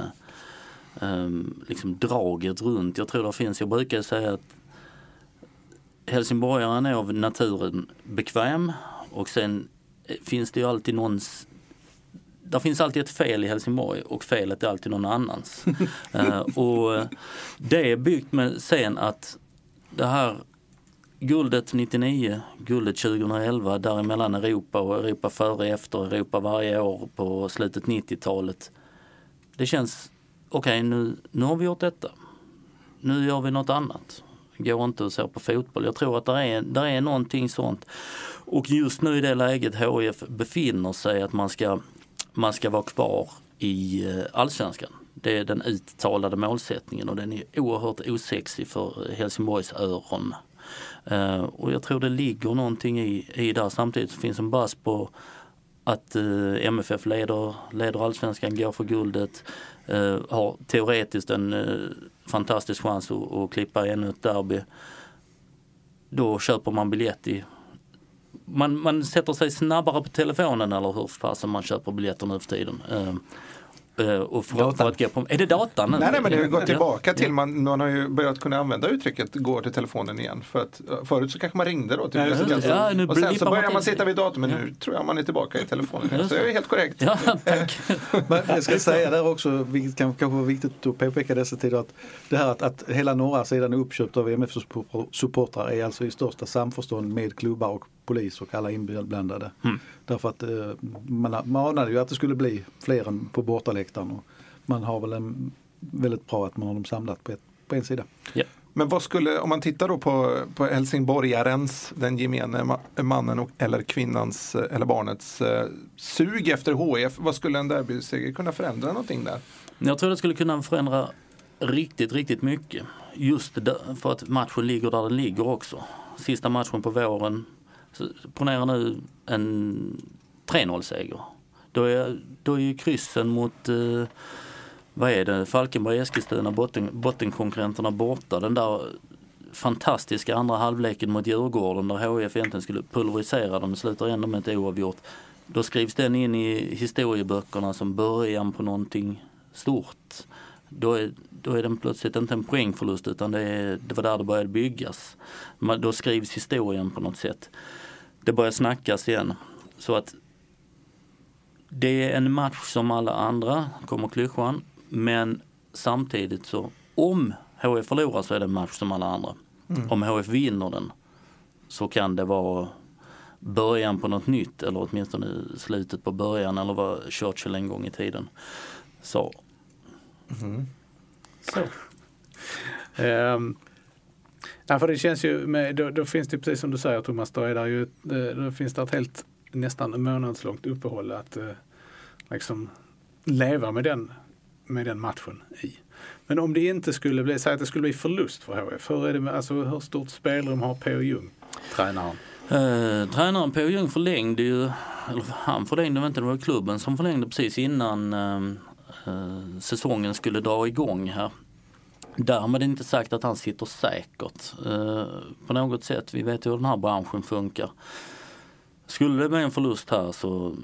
um, liksom draget runt. Jag tror det finns, jag brukar säga att helsingborgaren är av naturen bekväm och sen finns det ju alltid någons. Det finns alltid ett fel i Helsingborg och felet är alltid någon annans. uh, och det är byggt med sen att det här guldet nittionio, guldet tjugoelva, däremellan Europa och Europa före efter Europa varje år på slutet nittiotalet. Det känns, okej okay, nu, nu har vi gjort detta. Nu gör vi något annat. Går inte att se på fotboll. Jag tror att det är, där är någonting sånt. Och just nu i det läget H I F befinner sig att man ska man ska vara kvar i allsvenskan. Det är den uttalade målsättningen och den är oerhört osexig för Helsingborgs öron. Uh, och jag tror det ligger någonting i, i där. Samtidigt finns en bass på att uh, M F F leder, leder allsvenskan, går för guldet, uh, har teoretiskt en uh, fantastisk chans att, att klippa ännu ett derby. Då köper man biljett i Man, man sätter sig snabbare på telefonen eller hur fasen man köper biljetter nu för tiden. Uh, uh, och för, för att gå på, är det datan? Nej, nej, men det har gått tillbaka till, man, man har ju börjat kunna använda uttrycket gå till telefonen igen. För att förut så kanske man ringde då till ja, ja, nu och sen så börjar man sitta vid datorn, men ja. Nu tror jag man är tillbaka i telefonen. Ja, så det är helt korrekt. Ja, tack. Men jag ska säga där också, vilket kan, kanske vara viktigt att påpeka dessa tider, att det här att, att hela norra sidan är uppköpt av M F F-supportrar är alltså i största samförstånd med klubbar och polis och alla inblandade. Mm. Därför att eh, man, man anade ju att det skulle bli fler än på bortaläktaren och man har väl en väldigt bra att man har dem samlat på, ett, på en sida. Yeah. Men vad skulle, om man tittar då på, på helsingborgarens, den gemene mannen och, eller kvinnans eller barnets eh, sug efter H F, vad skulle en derbyseger kunna förändra någonting där? Jag tror det skulle kunna förändra riktigt, riktigt mycket. Just där, för att matchen ligger där den ligger också. Sista matchen på våren. Så ponera nu en tre noll-seger. Då är, då är ju kryssen mot, eh, vad är det, Falkenberg, Eskilstuna, botten, bottenkonkurrenterna borta. Den där fantastiska andra halvleken mot Djurgården där H I F egentligen skulle pulverisera dem och slutar ändå med ett oavgjort. Då skrivs den in i historieböckerna som början på någonting stort. Då är, då är den plötsligt inte en poängförlust utan det, är, det var där det började byggas. Men då skrivs historien på något sätt. Det börjar snackas igen. Så att det är en match som alla andra, kommer klyschan. Men samtidigt så, om H F förlorar så är det en match som alla andra. Mm. Om H F vinner den så kan det vara början på något nytt. Eller åtminstone slutet på början. Eller var Churchill en gång i tiden. Så. Mm. Så. Um. Ja, för det känns ju med, då, då finns det precis som du säger Thomas, då, är där ju, då finns det ett helt nästan månadslångt uppehåll att eh, liksom leva med den, med den matchen i. Men om det inte skulle bli, så att det skulle bli förlust för H F, hur är det med, alltså hur stort spelrum har P O Ljung, tränaren? Uh, tränaren P O Ljung förlängde ju, eller han förlängde inte, det var klubben som förlängde precis innan uh, uh, säsongen skulle dra igång här. Därmed är det inte sagt att han sitter säkert uh, på något sätt. Vi vet ju hur den här branschen funkar. Skulle det bli en förlust här så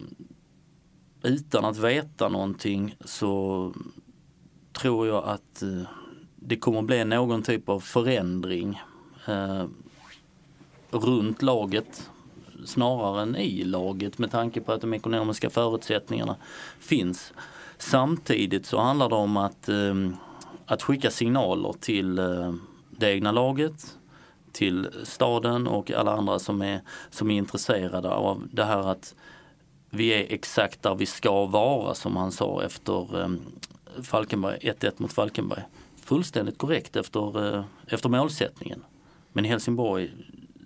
utan att veta någonting så tror jag att uh, det kommer bli någon typ av förändring uh, runt laget snarare än i laget med tanke på att de ekonomiska förutsättningarna finns. Samtidigt så handlar det om att uh, Att skicka signaler till eh, det egna laget, till staden och alla andra som är, som är intresserade av det här att vi är exakt där vi ska vara, som han sa efter eh, Falkenberg, ett ett mot Falkenberg. Fullständigt korrekt efter, eh, efter målsättningen. Men i Helsingborg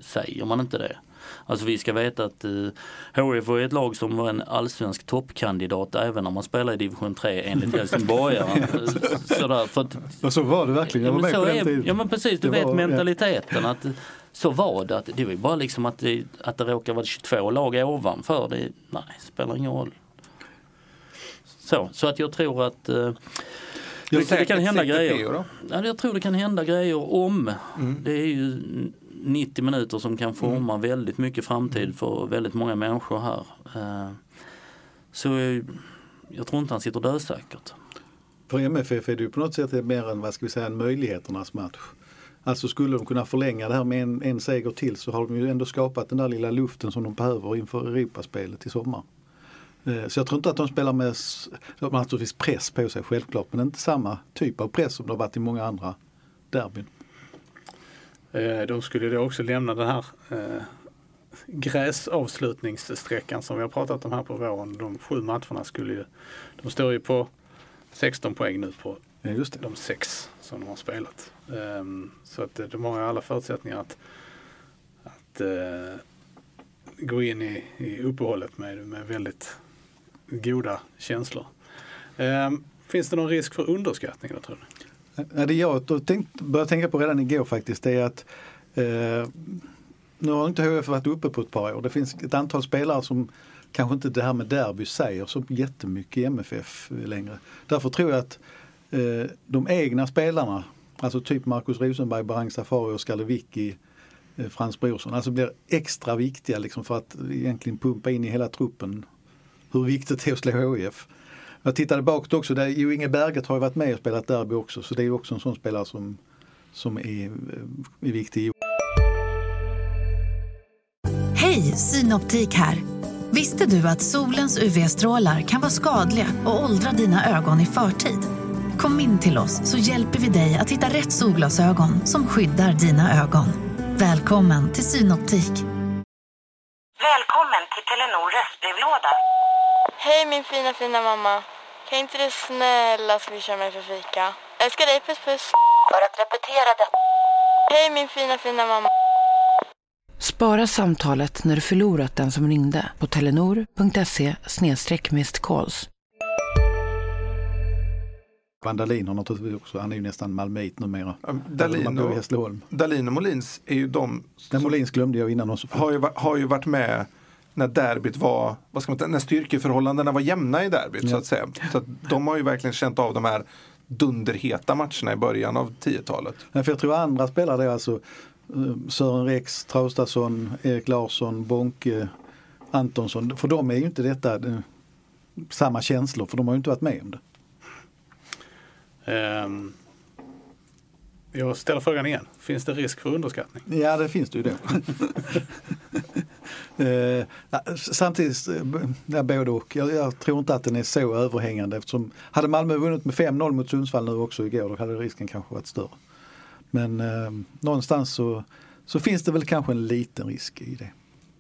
säger man inte det. Alltså vi ska veta att uh, H F var ett lag som var en allsvensk toppkandidat även om man spelar i division tre enligt Helsingborgare. Sådär, för att, och så var det verkligen. Jag var ja, med på den är, tiden. ja men precis, du det vet var, mentaliteten ja. att så var det. Att det var bara liksom att det, att det råkar vara tjugotvå lag ovanför. Det, nej, spelar ingen roll. Så, så att jag tror att uh, det, det kan hända grejer. Ja, jag tror det kan hända grejer om. Mm. Det är ju nittio minuter som kan forma mm. väldigt mycket framtid för väldigt många människor här. Uh, så jag, jag tror inte han sitter dödsäkert. För M F F är det ju på något sätt mer än, vad ska vi säga, en möjligheternas match. Alltså skulle de kunna förlänga det här med en, en seger till så har de ju ändå skapat den där lilla luften som de behöver inför Europaspelet i sommar. Så jag tror inte att de spelar med naturligtvis press på sig självklart, men inte samma typ av press som det har varit i många andra derbyn. De skulle då också lämna den här eh, gräsavslutningssträckan som vi har pratat om här på våren. De sju matcherna skulle ju, de står ju på sexton poäng nu på ja, just det. De sex som de har spelat. Um, så att de har alla förutsättningar att, att uh, gå in i, i uppehållet med, med väldigt goda känslor. Um, finns det någon risk för underskattning då, tror du? Ja, det jag tänkt, började tänka på redan igår faktiskt, det är att eh, nu har inte H F varit uppe på ett par år. Det finns ett antal spelare som kanske inte det här med derby säger så jättemycket i M F F längre. Därför tror jag att eh, de egna spelarna, alltså typ Marcus Rosenberg, Barang Safari och Skalevicki, eh, Frans Brorsson, alltså blir extra viktiga liksom för att egentligen pumpa in i hela truppen hur viktigt det är att slå H F. Jag tittade bakåt också, där Jo Inge Berget har ju varit med och spelat derby också, så det är ju också en sån spelare som, som är, är viktig. Hej, Synoptik här! Visste du att solens U V-strålar kan vara skadliga och åldra dina ögon i förtid? Kom in till oss så hjälper vi dig att hitta rätt solglasögon som skyddar dina ögon. Välkommen till Synoptik. Välkommen till Telenor röstbrevlåda. Hej min fina fina mamma. Kan inte du snälla swisha mig för fika? Älskar dig, puss puss. För att repetera det. Hej min fina fina mamma. Spara samtalet när du förlorat den som ringde på telenor.se snedstreck missed calls. Vandalin har naturligtvis också, han är ju nästan malmöit numera. Dalin och, Dalin och Molins är ju de... Den Molins glömde jag innan också. Har ju, har ju varit med när derbyt var, vad ska man säga, när styrkeförhållandena var jämna i derbyt ja. så att säga. Så att de har ju verkligen känt av de här dunderheta matcherna i början av tiotalet. Ja, för jag tror andra spelare är alltså Sören Rex, Traustason, Erik Larsson, Bonke, Antonsson. För de är ju inte detta det, samma känslor, för de har ju inte varit med om det. Um, jag ställer frågan igen. Finns det risk för underskattning? Ja, det finns det ju det. uh, samtidigt, ja, både och. Jag, jag tror inte att den är så överhängande eftersom hade Malmö vunnit med fem noll mot Sundsvall nu också igår, då hade risken kanske varit större. Men eh, någonstans så, så finns det väl kanske en liten risk i det.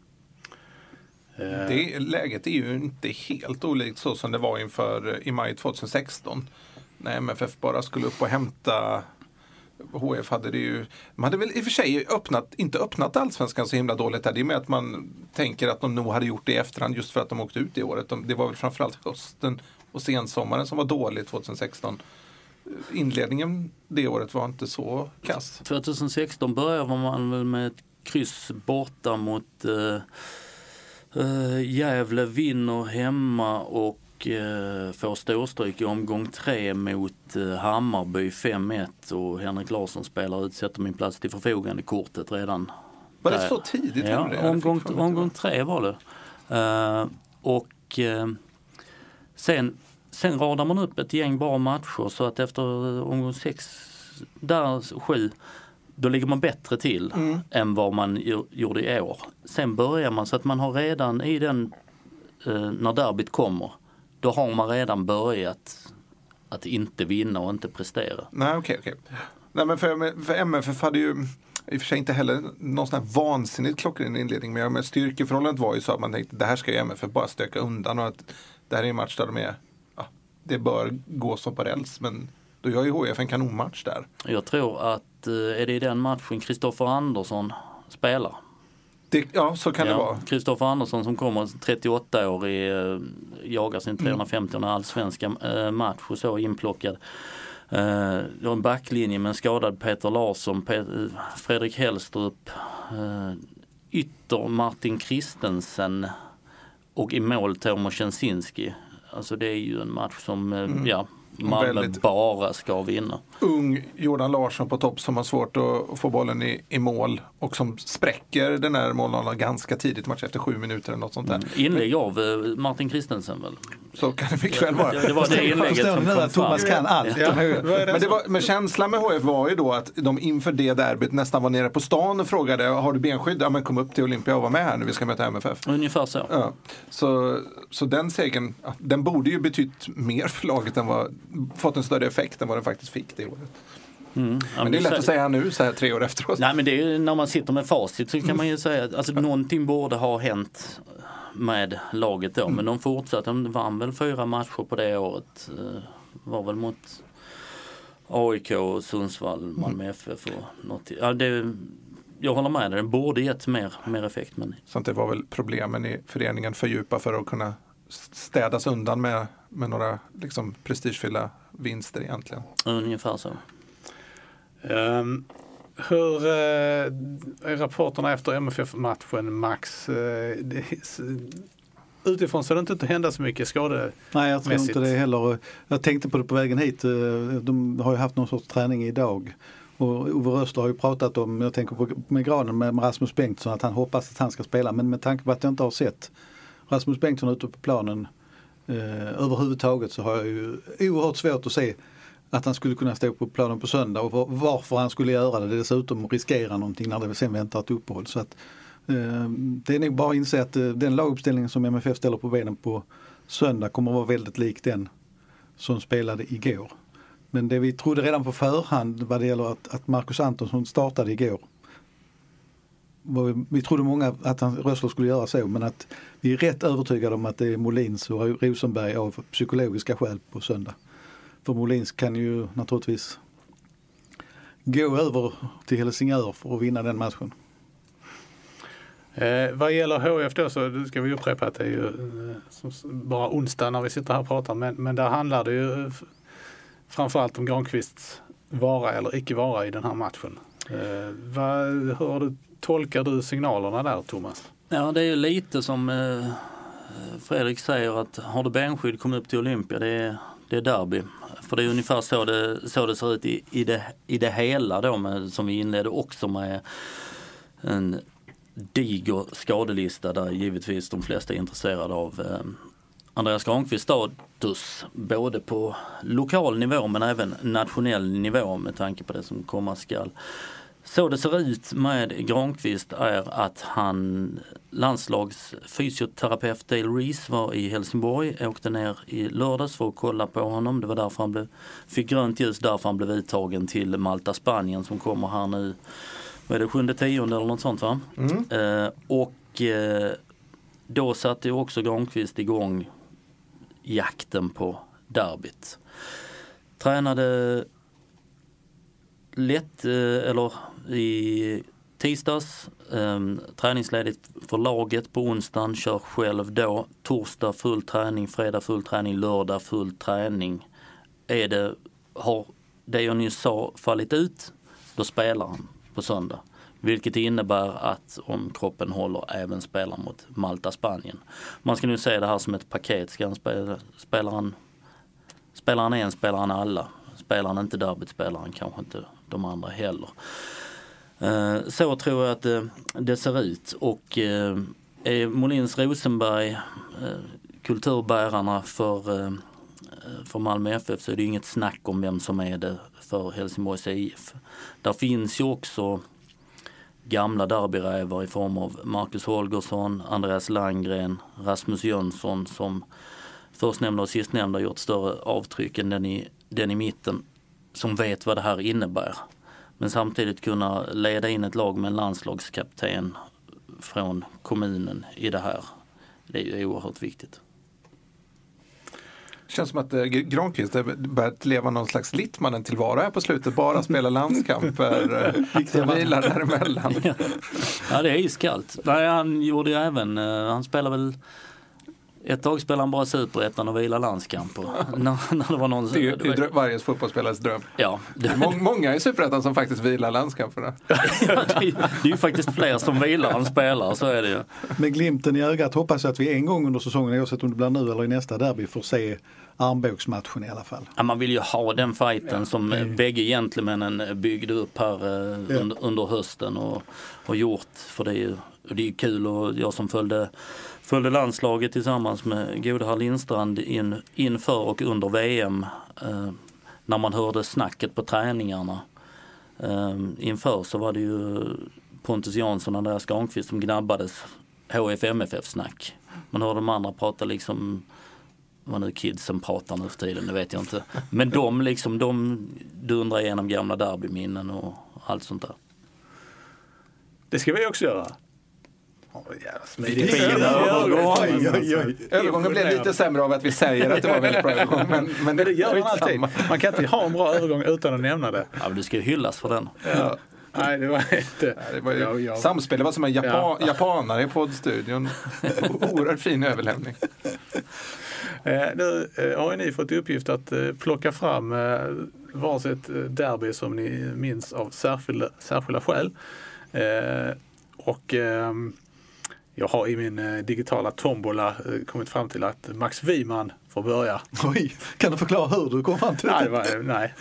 det. Läget är ju inte helt olikt så som det var inför i maj tjugohundrasexton. När M F F bara skulle upp och hämta H F hade det ju, man hade väl i och för sig öppnat, inte öppnat allsvenskan så himla dåligt där. Det är med att man tänker att de nog hade gjort det i efterhand just för att de åkte ut i året. De, det var väl framförallt hösten och sensommaren som var dåligt tjugohundrasexton. Inledningen det året var inte så kass. tjugohundrasexton började man väl med ett kryss borta mot uh, uh, Gävle, vinner hemma och uh, får storstryk i omgång tre mot uh, Hammarby fem ett och Henrik Larsson spelar ut, sätter min plats till förfogande kortet redan. Var det där. Så tidigt? Ja, det? omgång, omgång tre var det. Uh, och uh, sen Sen radar man upp ett gäng bra matcher så att efter omgång sex, där sju, då ligger man bättre till mm. än vad man gjorde i år. Sen börjar man så att man har redan i den, eh, när derbyt kommer, då har man redan börjat att inte vinna och inte prestera. Nej, okej, okay, okej. Okay. Nej, men för, för M F F hade ju i och för sig inte heller någon sån här vansinnigt klockren inledning, men med styrkeförhållandet var ju så att man tänkte det här ska ju M F F bara stöka undan och att det här är en match där de är det bör gå som på räls, men då gör ju H F en kanonmatch där. Jag tror att är det i den matchen Kristoffer Andersson spelar Det, ja, så kan ja, det vara. Kristoffer Andersson som kommer trettioåtta år i eh, jagar sin trehundrafemtio mm. allsvenska eh, match och så inplockad. Eh, det var en backlinje med en skadad Peter Larsson, Pe- Fredrik Hellstrup, eh, ytter Martin Kristensen och i mål Tomo Czensinski. Alltså det är ju en match som eh, mm. ja, Malmö väldigt bara ska vinna. Ung Jordan Larsson på topp som har svårt att få bollen i, i mål och som spräcker den här målen ganska tidigt match efter sju minuter eller något sånt där. Mm. Inlägg av Martin Kristensen väl? Så kan det mycket väl vara. Det var det inlägget som kom Thomas kan allt. Ja. Men, det var, men känslan med H F var ju då att de inför det derbyt nästan var nere på stan och frågade, har du benskydd? Ja, men kom upp till Olympia och var med här nu, vi ska möta M F F. Ungefär så. Ja. Så, så den segern, den borde ju betytt mer för laget än vad, fått en större effekt än vad den faktiskt fick det året. Mm. Ja, men det är lätt att säga nu så här tre år efteråt. Nej, men det är, när man sitter med facit så kan mm. man ju säga att alltså, någonting borde ha hänt med laget då. Mm. Men de fortsatte, de vann väl fyra matcher på det året. Var väl mot A I K, Sundsvall, Malmö F F och något. Ja, det, jag håller med dig, det borde gett mer, mer effekt. Men... Så det var väl problemen i föreningen för djupa för att kunna städas undan med, med några liksom, prestigefyllda vinster egentligen. Ungefär så. Um, hur uh, är rapporterna efter M F F-matchen, Max? Uh, det, utifrån så det inte att hända så mycket skademässigt. Nej, jag tror inte det heller. Jag tänkte på det på vägen hit. De har ju haft någon sorts träning idag. Och Ove Rössler har ju pratat om, jag tänker på med Granen med Rasmus Bengtsson, att han hoppas att han ska spela. Men med tanke på att jag inte har sett Rasmus Bengtsson ute på planen eh, överhuvudtaget, så har jag ju oerhört svårt att se att han skulle kunna stå på planen på söndag och varför han skulle göra det. Det är dessutom riskera någonting när det sen väntar ett uppehåll. Så att, eh, det är nog bara att inse att eh, den laguppställningen som M F F ställer på benen på söndag kommer att vara väldigt lik den som spelade igår. Men det vi trodde redan på förhand vad det gäller att, att Marcus Antonsson startade igår. Vi, vi trodde många att han, Rössler skulle göra så, men att vi är rätt övertygade om att det är Molins och Rosenberg av psykologiska skäl på söndag. För Molins kan ju naturligtvis gå över till Helsingör för att vinna den matchen. Eh, vad gäller H F då, så ska vi upprepa att det är ju eh, bara onsdag när vi sitter här och pratar, men, men där handlar det ju framförallt om Granqvists vara eller icke vara i den här matchen. Eh, vad, hur du, tolkar du signalerna där, Thomas? Ja, det är ju lite som eh, Fredrik säger, att har du benskydd kom upp till Olympia, det är, det är derby. För det är ungefär så det, så det ser ut i, i, det, i det hela då, med, som vi inledde också med en diger skadelista där givetvis de flesta är intresserade av eh, Andreas Granqvists status både på lokal nivå men även nationell nivå med tanke på det som komma skall. Så det ser ut med Granqvist är att han, landslags fysioterapeut Dale Reese var i Helsingborg, åkte ner i lördags för att kolla på honom. Det var därför han blev, fick grönt ljus, därför han blev uttagen till Malta, Spanien som kommer här nu, vad är det, sjunde tionde eller något sånt va? Mm. Eh, och eh, då satte ju också Granqvist igång jakten på derbyt. Tränade lätt, eller i tisdags, eh, träningsledigt för laget på onsdagen, kör själv då, torsdag full träning, fredag full träning, lördag full träning. Är det, har det jag nyss sa fallit ut, då spelar han på söndag. Vilket innebär att om kroppen håller även spelar mot Malta, Spanien. Man ska nu se det här som ett paket. Ska han spela, spelar, han, spelar han en, spelar han alla. Spelar han inte derbyt, spelar han kanske inte de andra heller. Eh, så tror jag att det, det ser ut. Och eh, är Molins Rosenberg eh, kulturbärarna för, eh, för Malmö F F, så är det inget snack om vem som är det för Helsingborgs I F. Där finns ju också gamla derbyrävar i form av Marcus Holgersson, Andreas Landgren, Rasmus Jönsson som förstnämnda och sistnämnda gjort större avtryck än den i, den i mitten, som vet vad det här innebär. Men samtidigt kunna leda in ett lag med en landslagskapten från kommunen i det här. Det är ju oerhört viktigt. Det känns som att eh, Granqvist har börjat leva någon slags Littmannen tillvaro här på slutet. Bara spela landskamper, eh, vilar däremellan. Ja. Ja, det är iskallt. Nej, han gjorde ju även, eh, han spelade väl ett tag spelade han bara Superettan och vila landskamper. när, när det var någon, det är ju det var... varje fotbollsspelares dröm. Ja. Det är må- många i Superettan som faktiskt vilar landskamperna. Ja, det, är, det är ju faktiskt fler som vilar än spelar, så är det ju. Med glimten i ögat hoppas jag att vi en gång under säsongen, oavsett om det blir nu eller i nästa derby, får se armbågsmatchen i alla fall. Ja, man vill ju ha den fighten ja. som mm. bägge gentlemännen byggde upp här eh, ja. under, under hösten och, och gjort. För det är ju det är kul, och jag som följde följde landslaget tillsammans med gode herr Lindstrand in, inför och under V M eh, när man hörde snacket på träningarna eh, inför, så var det ju Pontus Jansson och Andreas Granqvist som gnabbades H F M F F-snack. Man hörde de andra prata liksom, vad nu kidsen pratar nu för tiden, det vet jag inte. Men de liksom, de dundrar igenom gamla derbyminnen och allt sånt där. Det ska vi också göra. Övergången blev lite sämre av att vi säger att det var väldigt bra övergång, men, men det gör man alltid. Man kan inte ha en bra övergång utan att nämna det. Ja, men du ska ju hyllas för den. Ja. Nej, det var inte. Det var ju, ja, ja. Samspelet var som en Japan, ja. japanare i poddstudion. Oerhört fin överlämning. Eh, nu eh, har ni fått uppgift att eh, plocka fram eh, varsitt derby som ni minns av särskilda, särskilda skäl. Eh, och eh, jag har i min eh, digitala tombola eh, kommit fram till att Max Wiman får börja. Oj, kan du förklara hur du kom fram till det? Nej, det var, nej.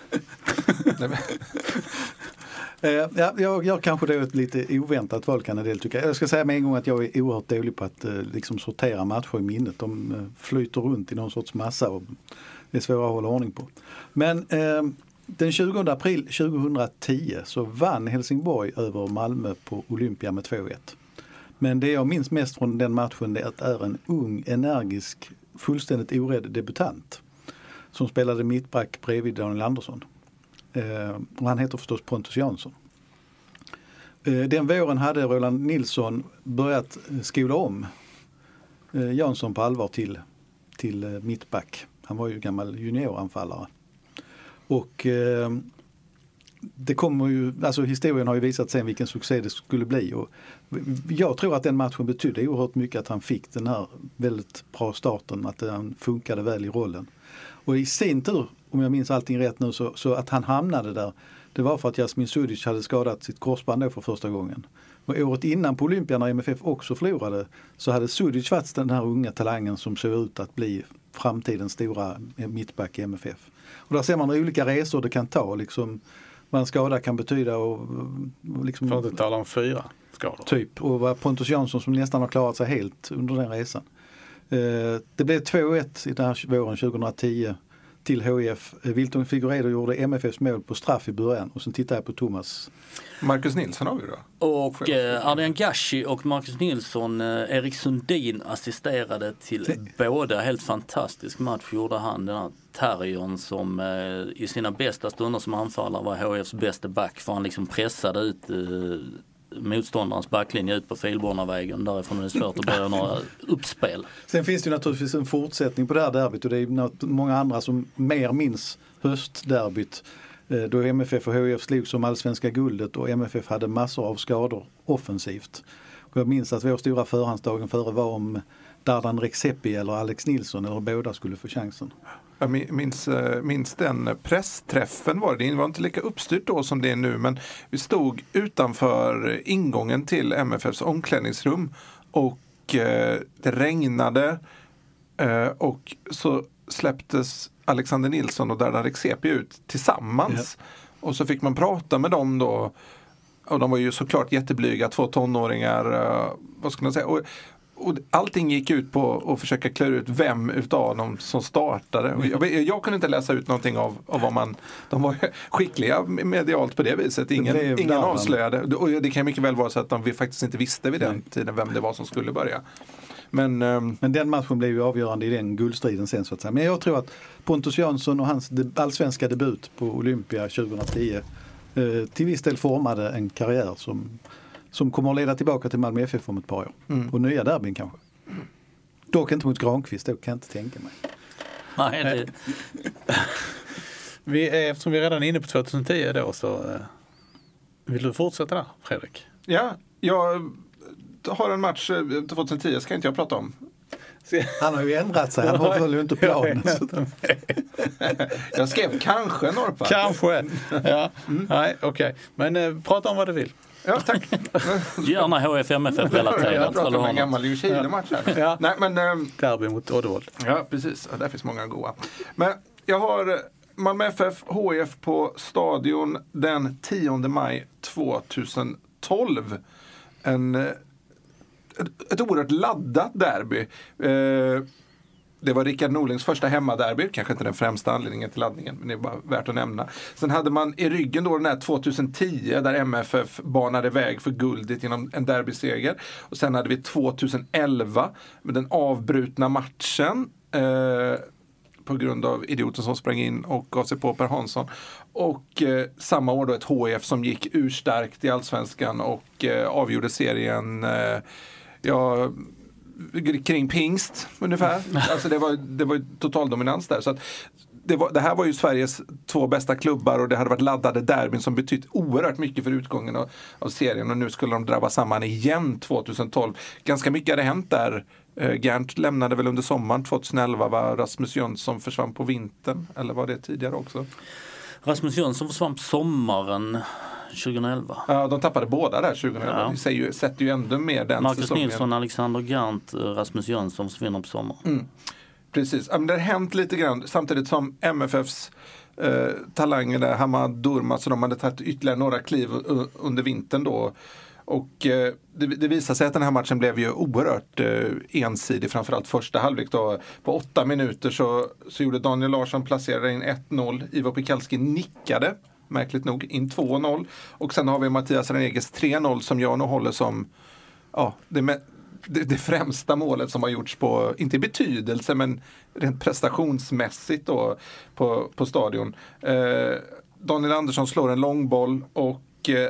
Uh, ja, jag, jag kanske då ett lite oväntat val kan en del tycka. Jag ska säga med en gång att jag är oerhört dålig på att uh, liksom sortera matcher i minnet. De uh, flyter runt i någon sorts massa och det är svåra att hålla ordning på. Men uh, den tjugonde april tjugohundratio så vann Helsingborg över Malmö på Olympia med två ett. Men det jag minns mest från den matchen, det är att det är en ung, energisk, fullständigt orädd debutant som spelade mittback bredvid Daniel Andersson. Uh, och han heter förstås Pontus Jansson. Uh, den våren hade Roland Nilsson börjat skola om uh, Jansson på allvar till, till uh, mittback. Han var ju gammal junioranfallare. Och uh, det kommer ju, alltså historien har ju visat sen vilken succé det skulle bli. Och jag tror att den matchen betydde oerhört mycket att han fick den här väldigt bra starten, att han funkade väl i rollen. Och i sin tur, om jag minns allting rätt nu, så, så att han hamnade där, det var för att Jasmin Sudic hade skadat sitt korsband då för första gången. Och året innan på Olympia när M F F också förlorade så hade Sudic varit den här unga talangen som såg ut att bli framtidens stora mittback i M F F. Och där ser man olika resor det kan ta, liksom vad en skada kan betyda. Och, och liksom, för att inte tala om fyra skador. Typ, och var Pontus Jansson som nästan har klarat sig helt under den resan. Eh, det blev två ett i den här våren tjugohundratio till H I F. Wilton Figueiredo gjorde M F Fs mål på straff i början och sen tittade jag på Thomas. Marcus Nilsson har vi då. Och eh, Adrian Gashi och Marcus Nilsson, eh, Erik Sundin assisterade till det. Båda. Helt fantastisk match gjorde han, den här terriern som eh, i sina bästa stunder som anfallare var H I Fs bästa back, för han liksom pressade ut eh, motståndarens backlinje ut på Filbornavägen. Därifrån är det svårt att börja några uppspel. Sen finns det ju naturligtvis en fortsättning på det här derbyt, och det är många andra som mer minns höstderbyt. Då M F F och H I F slog som allsvenska guldet och M F F hade massor av skador offensivt. Och jag minns att vår stora förhandsdagen före var om Dardan Rexepi eller Alex Nilsson eller båda skulle få chansen. Jag minns, minns den pressträffen var det. Det var inte lika uppstyrt då som det är nu, men vi stod utanför ingången till M F Fs omklädningsrum och eh, det regnade eh, och så släpptes Alexander Nilsson och Dardan Rexepi ut tillsammans. Ja. Och så fick man prata med dem då, och de var ju såklart jätteblyga, två tonåringar, eh, vad ska man säga, och Och allting gick ut på att försöka klura ut vem utav dem som startade. Och jag, jag kunde inte läsa ut någonting av, av vad man... De var skickliga medialt på det viset. Ingen, ingen avslöjade. Och det kan mycket väl vara så att de faktiskt inte visste vid den Nej. tiden vem det var som skulle börja. Men, um, Men den matchen blev ju avgörande i den guldstriden sen så att säga. Men jag tror att Pontus Jansson och hans allsvenska debut på Olympia tjugohundratio eh, till viss del formade en karriär som... som kommer att leda tillbaka till Malmö F F om ett par år. Mm. Och nya derbyn kanske. Mm. Dock inte mot Granqvist, då kan jag inte tänka mig. Nej, det... vi är, eftersom vi är redan inne på tjugohundratio då, så eh, vill du fortsätta där, Fredrik? Ja, jag har en match tjugohundratio, ska inte jag prata om. Han har ju ändrat sig, han håller ju inte planen. Jag skrev kanske Norrpa. Kanske, ja. Mm. Nej, okej. Okay. Men eh, prata om vad du vill. Ja, tack. Gärna H F M F F-relaterat. Jag pratar om en gammal Ljungskile-match här. Ja. Nej, men... Ähm, Derby mot Oddevold. Ja, precis. Ja, där finns många goa. Men jag har Malmö F F H I F på Stadion den tionde maj tjugotolv. En... Ett, ett oerhört laddat derby. Eh, det var Rickard Norlings första hemmaderby. Kanske inte den främsta anledningen till laddningen, men det är bara värt att nämna. Sen hade man i ryggen då den här tjugohundratio där M F F banade väg för guldet genom en derbyseger. Och sen hade vi tjugoelva med den avbrutna matchen. Eh, på grund av idioten som sprang in och gav sig på Per Hansson. Och eh, samma år då ett H F som gick urstarkt i Allsvenskan och eh, avgjorde serien eh, ja, kring pingst ungefär. Alltså det var, det var total dominans där. Så att det, var, det här var ju Sveriges två bästa klubbar och det hade varit laddade derbyn som betytt oerhört mycket för utgången av, av serien. Och nu skulle de drabba samman igen tjugotolv. Ganska mycket hade hänt där. Uh, Gerndt lämnade väl under sommaren tjugoelva, var Rasmus Jönsson försvann på vintern, eller var det tidigare också? Rasmus Jönsson försvann på sommaren tjugoelva. Ja, de tappade båda där tjugoelva. Ja. Vi säger ju, sätter ju ändå mer den Marcus säsongen. Nilsson, Alexander Gerndt, Rasmus Jönsson försvinner på sommaren. Mm. Precis, ja, men det har hänt lite grann samtidigt som M F Fs eh, talanger där, Hamad Durmaz, så de hade tagit ytterligare några kliv under vintern då. Och eh, det, det visade sig att den här matchen blev ju oerhört eh, ensidig, framförallt första halvlek då. På åtta minuter så, så gjorde Daniel Larsson, placerade in ett noll. Ivo Pikalski nickade, märkligt nog, in två noll. Och sen har vi Mattias Ranegis tre noll som jag nog håller som ja, det, med, det, det främsta målet som har gjorts på, inte i betydelse men rent prestationsmässigt då på, på Stadion. Eh, Daniel Andersson slår en långboll och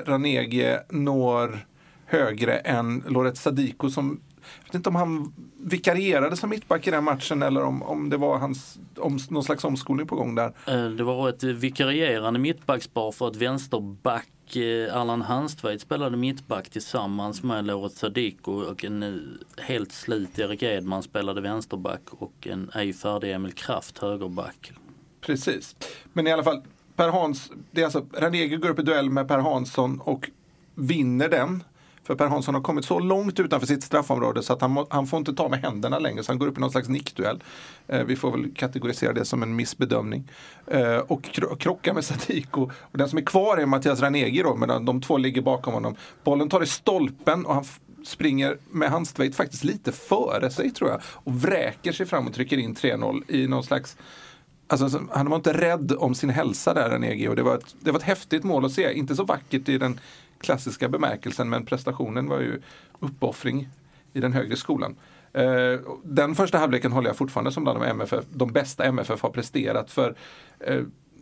Ranegi når högre än Loret Sadiko som, jag vet inte om han vikarierade som mittback i den matchen eller om, om det var hans, om, någon slags omskolning på gång där. Det var ett vikarierande mittbackspar för att vänsterback Allan Hanstveit spelade mittback tillsammans med Loret Sadiko och en helt slit Erik Edman spelade vänsterback och en ej färdig Emil Kraft högerback. Precis, men i alla fall Per Hans, det är alltså Ranegi går upp i duell med Per Hansson och vinner den. För Per Hansson har kommit så långt utanför sitt straffområde så att han, må, han får inte ta med händerna längre. Så han går upp i någon slags nickduell. Eh, vi får väl kategorisera det som en missbedömning. Eh, och kro- krockar med Sadiko. Och den som är kvar är Mattias Ranegi då. Men de två ligger bakom honom. Bollen tar i stolpen och han f- springer med Hanstveit faktiskt lite före sig tror jag. Och vräker sig fram och trycker in tre noll i någon slags... Alltså, han var inte rädd om sin hälsa där, Ranegi, och det var, ett, det var ett häftigt mål att se. Inte så vackert i den klassiska bemärkelsen, men prestationen var ju uppoffring i den högre skolan. Eh, den första halvleken håller jag fortfarande som bland de, M F F, de bästa M F F har presterat för eh,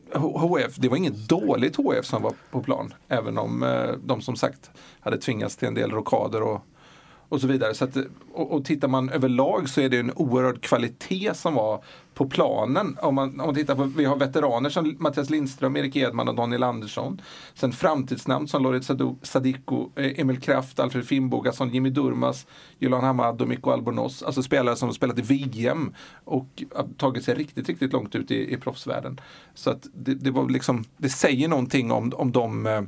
H F. Det var inget dåligt H F som var på plan, även om eh, de som sagt hade tvingats till en del rockader och och så vidare. Så att, och, och tittar man överlag så är det en oerhörd kvalitet som var på planen. Om man, om man tittar på, vi har veteraner som Mattias Lindström, Erik Edman och Daniel Andersson. Sen framtidsnamn som Loret Sadiko, Emil Kraft, Alfred Finnbogason, Jimmy Durmaz, Julian Hamad och Mikko Albornoz. Alltså spelare som har spelat i V M och tagit sig riktigt, riktigt långt ut i, i proffsvärlden. Så att det, det var liksom, det säger någonting om, om de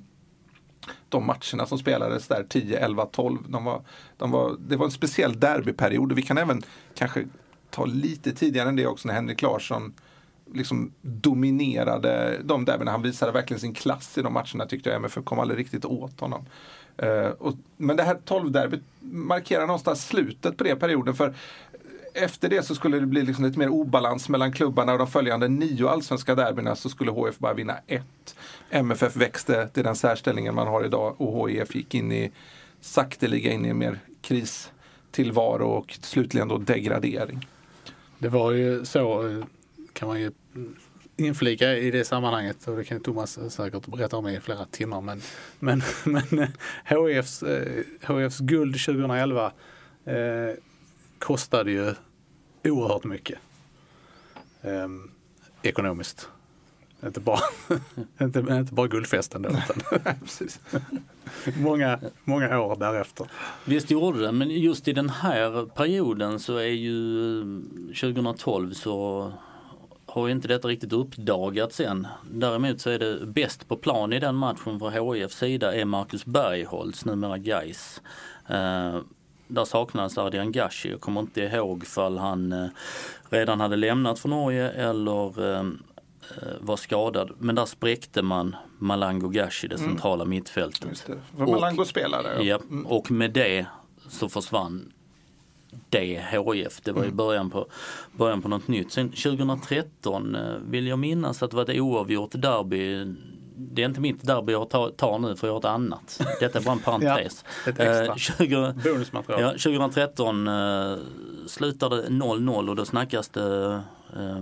de matcherna som spelades där tio, elva, tolv. De var, de var, det var en speciell derbyperiod och vi kan även kanske ta lite tidigare än det också när Henrik Larsson liksom dominerade de derbyna. Han visade verkligen sin klass i de matcherna tyckte jag. M F F kom aldrig riktigt åt honom. Uh, och, men det här tolv-derbyt markerar någonstans slutet på det perioden för efter det så skulle det bli liksom lite mer obalans mellan klubbarna och de följande nio allsvenska derbyna så skulle H F bara vinna ett. M F F växte till den särställningen man har idag och H I F gick in i sakteliga in i en mer kristillvaro och slutligen då degradering. Det var ju så, kan man ju inflika i det sammanhanget, och det kan Thomas säkert berätta om i flera timmar, men, men, men H I Fs, H I Fs guld tjugoelva eh, kostade ju oerhört mycket. eh, ekonomiskt. Inte bara, inte, inte bara guldfesten då, utan precis. många, många år därefter. Visst gjorde det, men just i den här perioden så är ju tjugohundratolv så har inte detta riktigt uppdagats än. Däremot så är det bäst på plan i den matchen för H I F:s sida är Marcus Bergholtz, numera Gais. Eh, där saknades Ardian Gashi. Jag kommer inte ihåg för han eh, redan hade lämnat för Norge eller eh, var skadad. Men där spräckte man Malango Gashi, det centrala mm. mittfältet. Just det. För Malango spelare. Ja, mm. Och med det så försvann det H I F. Det var i början på, början på något nytt. Sen tjugohundratretton vill jag minnas att det var ett oavgjort derby. Det är inte mitt derby jag tar, tar nu för jag har ett annat. Detta är bara en parentes. Ja, ett extra. Eh, tjugo, bonusmaterial. Ja, tjugohundratretton eh, slutade noll noll och då snackas det eh,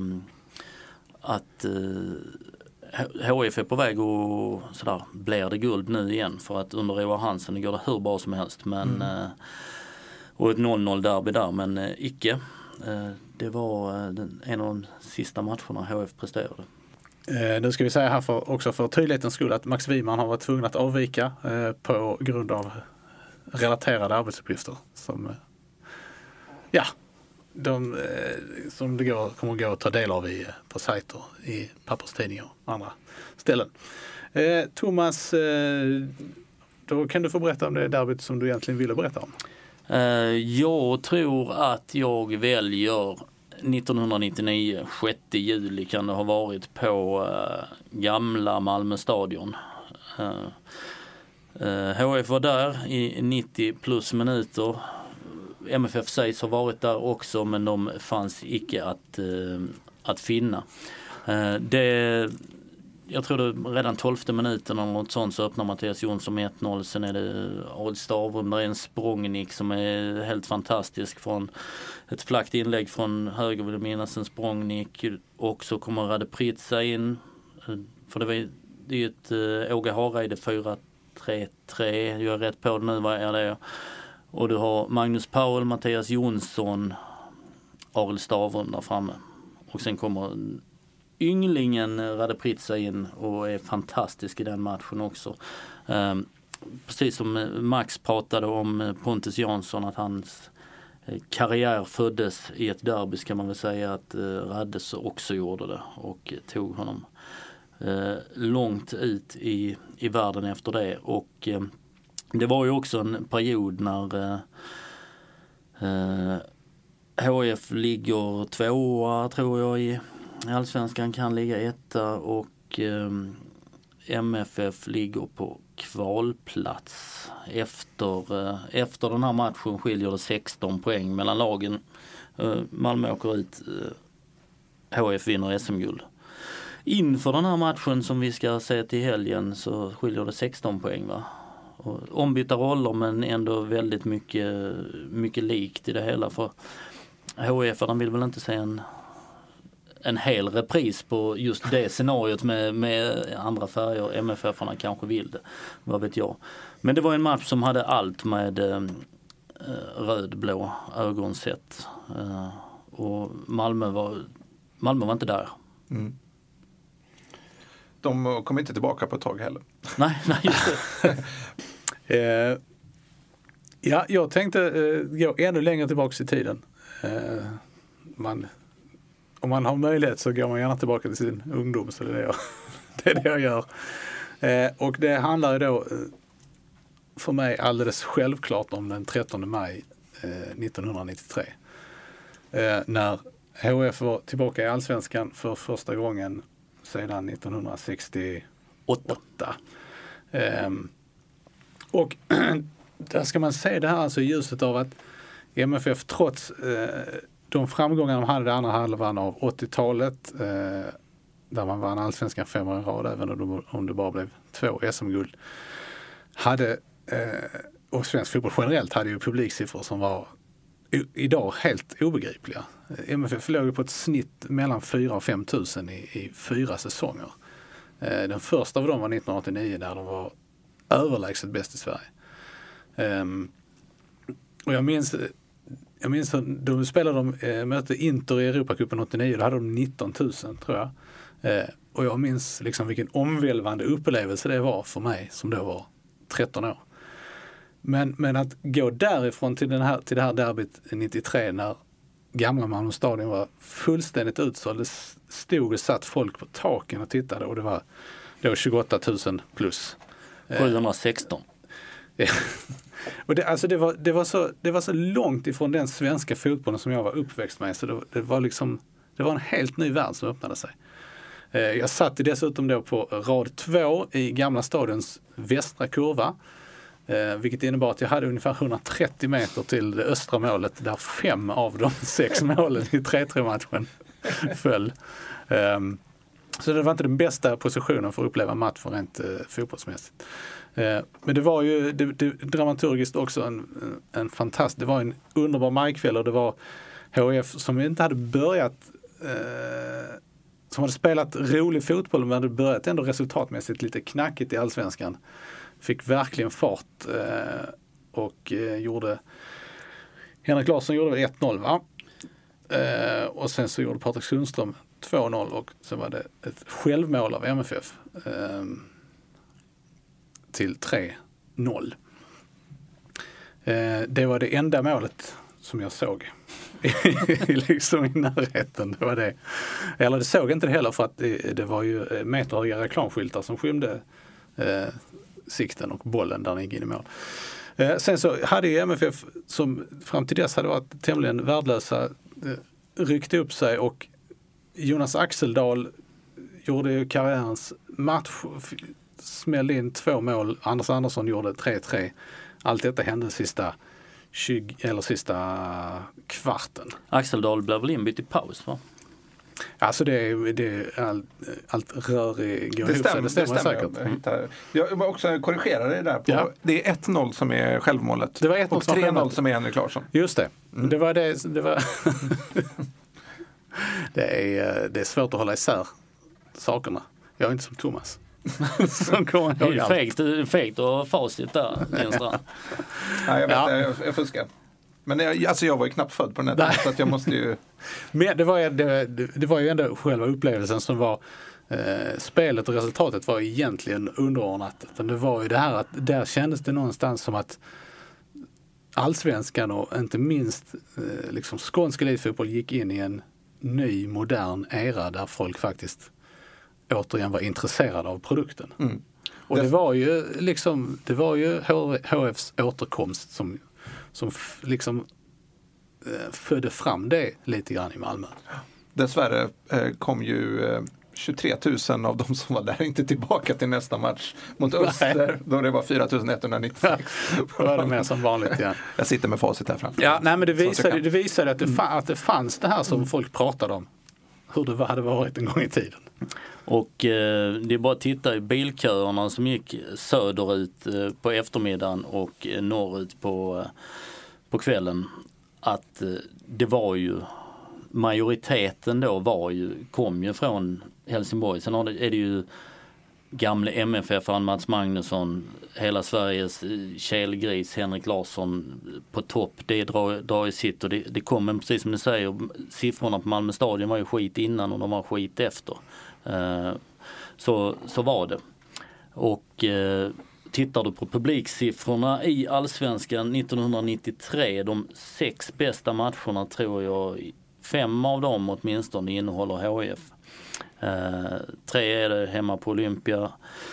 att eh, H I F är på väg och sådär, blir det guld nu igen för att under Roar Hansen går det hur bra som helst. Men, mm. eh, och ett noll noll derby där, men eh, icke. Eh, det var eh, den, en av de sista matcherna H I F presterade. Eh, nu ska vi säga här för, också för tydlighetens skull att Max Wiman har varit tvungen att avvika eh, på grund av relaterade arbetsuppgifter som eh, ja, de eh, som det går, kommer att gå att ta del av i, på sajter, i papperstidningar och andra ställen. Eh, Thomas, eh, då kan du få berätta om det derbyt som du egentligen ville berätta om. Eh, jag tror att jag väljer nittonhundranittionio, sjätte juli kan det ha varit på eh, gamla Malmö stadion. Eh, eh, H F var där i nittio plus minuter. M F F sägs har varit där också, men de fanns icke att, eh, att finna. Eh, det, jag tror det redan tolfte minuten eller något sånt så öppnar Mattias Jonsson med ett noll. Sen är det Adel Stavrum, där är en språngnick som är helt fantastisk från ett flackt inlägg från höger, vill jag minnas, en språngnick. Och så kommer Rade Pritsa in, för det, var, det är ju ett äh, Åge Hareide fyra tre tre, jag är rätt på det nu, vad är det? Och du har Magnus Powell, Mattias Jonsson, Adel Stavrum där framme. Och sen kommer ynglingen Rade Pritsa in och är fantastisk i den matchen också. Um, precis som Max pratade om Pontus Jansson, att hans karriär föddes i ett derby, kan man väl säga att uh, Raddes också gjorde det och tog honom uh, långt ut i, i världen efter det. Och uh, det var ju också en period när uh, uh, H F ligger tvåa, tror jag, i Allsvenskan, kan ligga etta, och eh, M F F ligger på kvalplats. Efter, eh, efter den här matchen skiljer det sexton poäng mellan lagen. Eh, Malmö åker ut, eh, H F vinner S M-guld. Inför den här matchen som vi ska se till helgen så skiljer det sexton poäng, va? Och ombytta roller, men ändå väldigt mycket, mycket likt i det hela. För H F, de vill väl inte se en en hel repris på just det scenariot med, med andra färger. M F F-arna kanske vill det, vad vet jag. Men det var en match som hade allt med eh, röd-blå ögonsätt. Eh, och Malmö var, Malmö var inte där. Mm. De kom inte tillbaka på ett tag heller. Nej, nej just det. eh, ja, jag tänkte eh, gå ännu längre tillbaka i tiden. Eh, man... Om man har möjlighet så går man gärna tillbaka till sin ungdom, så det är det jag, det, är det jag gör. Eh, och det handlar ju då för mig alldeles självklart om den trettonde maj eh, nittonhundranittiotre. Eh, när H F var tillbaka i Allsvenskan för första gången sedan nittonhundrasextioåtta. Eh, och där ska man se det här alltså i ljuset av att M F F trots eh, de framgångar de hade i andra halvan av åttiotalet, eh, där man vann Allsvenskan fem år i rad, även om, om det bara blev två S M-guld, hade, eh, och svensk fotboll generellt hade ju publiksiffror som var i, idag helt obegripliga. M F F låg på ett snitt mellan fyra och fem tusen i, i fyra säsonger. Eh, den första av dem var nittonhundraåttionio, där de var överlägset bäst i Sverige. Eh, och jag minns jag minns att de spelade de eh, mötte Inter i Europacupen åttionio, då hade de nitton tusen tror jag. Eh, och jag minns liksom vilken omvälvande upplevelse det var för mig som då var tretton år. Men, men att gå därifrån till, den här, till det här derbyt nittiotre när gamla Malmö stadion var fullständigt utsåld. Det stod och satt folk på taken och tittade och det var, det var tjugoåtta tusen plus. sjuhundrasexton. Ja. Och det, alltså det, var, det, var så, det var så långt ifrån den svenska fotbollen som jag var uppväxt med. Så det, det, var, liksom, det var en helt ny värld som öppnade sig. Jag satt dessutom då på rad två i gamla stadions västra kurva. Eh, vilket innebar att jag hade ungefär hundratrettio meter till det östra målet där fem av de sex målen i tre tre matchen föll. Eh, så det var inte den bästa positionen för att uppleva matchen rent eh, fotbollsmässigt. Eh, men det var ju det, det, dramaturgiskt också en, en fantastisk, det var en underbar majkväll och det var H F som inte hade börjat eh, som hade spelat rolig fotboll men hade börjat ändå resultatmässigt lite knackigt i allsvenskan. Fick verkligen fart eh, och eh, gjorde Henrik Larsson gjorde ett noll va? Eh, och sen så gjorde Patrik Sundström två noll och så var det ett självmål av M F F eh, till tre noll. Eh, det var det enda målet som jag såg liksom i närheten. Det var det. Eller det såg inte det heller för att det, det var ju meterhöga reklamskyltar som skymde eh, sikten och bollen där den gick in i mål. Eh, sen så hade ju M F F som fram till dess hade varit tämligen värdelösa eh, ryckte upp sig och Jonas Axeldal gjorde ju karriärens match, smällde in två mål. Anders Andersson gjorde tre tre. Allt detta hände sista tjugo eller sista kvarten. Axeldal blev väl inbytt i paus va? Alltså det är, det är all, allt rör i går det ihop sig. Det stämmer, det stämmer säkert. Jag, hittar, jag vill också korrigera det där. På, ja. Det är ett noll som är självmålet. Det var ett noll och tre noll som är Henrik Larsson. Just det. Mm. Det var det. det, var det, är, det är svårt att hålla isär sakerna. Jag är inte som Thomas. Som kommer det är fegt, fegt och facit där. Ja, jag vet, ja. jag, jag fuskar. Men jag, alltså jag var ju knappt född på den här tiden, så att jag måste ju... Men det var, det, det var ju ändå själva upplevelsen som var eh, spelet och resultatet var egentligen underordnat. Det var ju det här att där kändes det någonstans som att allsvenskan och inte minst eh, liksom skånsk elitfotboll gick in i en ny modern era där folk faktiskt återigen var intresserade av produkten. Mm. Och det var ju liksom det var ju H F:s återkomst som som f- liksom eh, födde fram det lite grann i Malmö. Dessvärre eh, kom ju eh, tjugotre tusen av de som var där inte tillbaka till nästa match mot Öster, då det var fyra tusen etthundranittiosex. Då var det mer som vanligt igen. Jag sitter med facit här framför. Ja, nej men det visade, det visade att, det fa- att det fanns det här som mm. folk pratade om. Hur det hade varit en gång i tiden. Och eh, det är bara att titta i bilköerna som gick söderut eh, på eftermiddagen och eh, norrut på, eh, på kvällen. Att eh, det var ju, majoriteten då var ju, kom ju från Helsingborg. Sen är det ju gamle M F F, Mats Magnusson, hela Sveriges kälgris, Henrik Larsson på topp. Det drar, drar i sitt och det, det kommer, precis som du säger, siffrorna på Malmö stadion var ju skit innan och de var skit efter. Uh, så, så var det. Och uh, tittar du på publiksiffrorna i Allsvenskan nittonhundranittiotre, de sex bästa matcherna tror jag, fem av dem åtminstone innehåller H F. Uh, tre är det hemma på Olympia,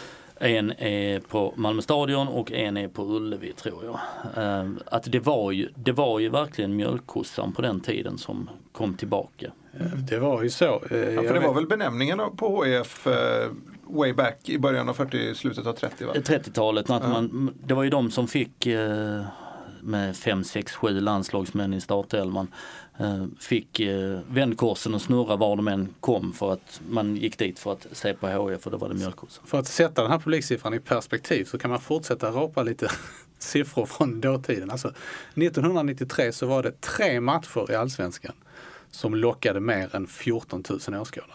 en är på Malmö stadion och en är på Ullevi tror jag. Uh, att det var ju, det var ju verkligen mjölkkossan på den tiden som kom tillbaka. Det var ju så. Ja, för det var väl benämningen på H F uh, way back i början av fyrtio, slutet av trettio va? trettiotalet. Att man, det var ju de som fick uh, med fem, sex, sju landslagsmän i startelvan uh, fick uh, vändkorsen och snurra var de än kom för att man gick dit för att se på H F och då var det mjölkkossan. För att sätta den här publiksiffran i perspektiv så kan man fortsätta rapa lite siffror från dåtiden. Alltså nittonhundranittiotre så var det tre matcher i Allsvenskan som lockade mer än fjorton tusen åskådare.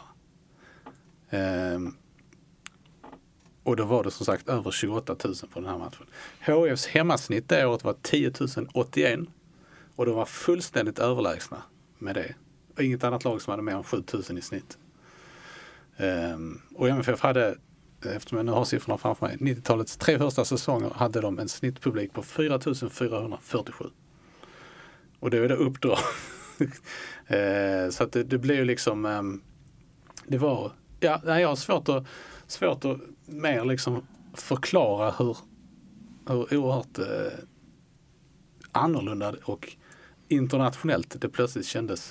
Ehm, och då var det som sagt över tjugoåtta tusen på den här matchen. H F:s hemmasnitt det året var tio tusen åttioen Och de var fullständigt överlägsna med det. Och inget annat lag som hade mer än sju tusen i snitt. Um, och M F F hade, eftersom jag nu har siffrorna framför mig, nittiotalets tre första säsonger hade de en snittpublik på fyra tusen fyrahundrafyrtiosju. Och det är det uppdrag. uh, så att det, det blev liksom, um, det var, ja, jag har svårt att, svårt att mer liksom förklara hur, hur oerhört uh, annorlunda och internationellt det plötsligt kändes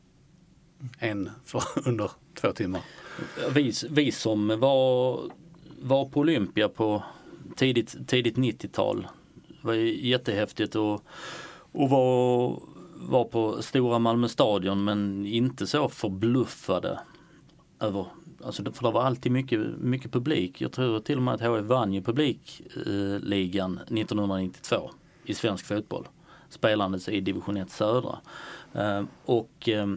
en för under två timmar. Vi, vi som var, var på Olympia på tidigt, tidigt nittiotal var jättehäftigt och, och var, var på stora Malmö stadion, men inte så förbluffade över, alltså för det var alltid mycket, mycket publik. Jag tror till och med att H F vann ju publikligan nittonhundranittiotvå i svensk fotboll, spelandes i division ett södra. Uh, och um,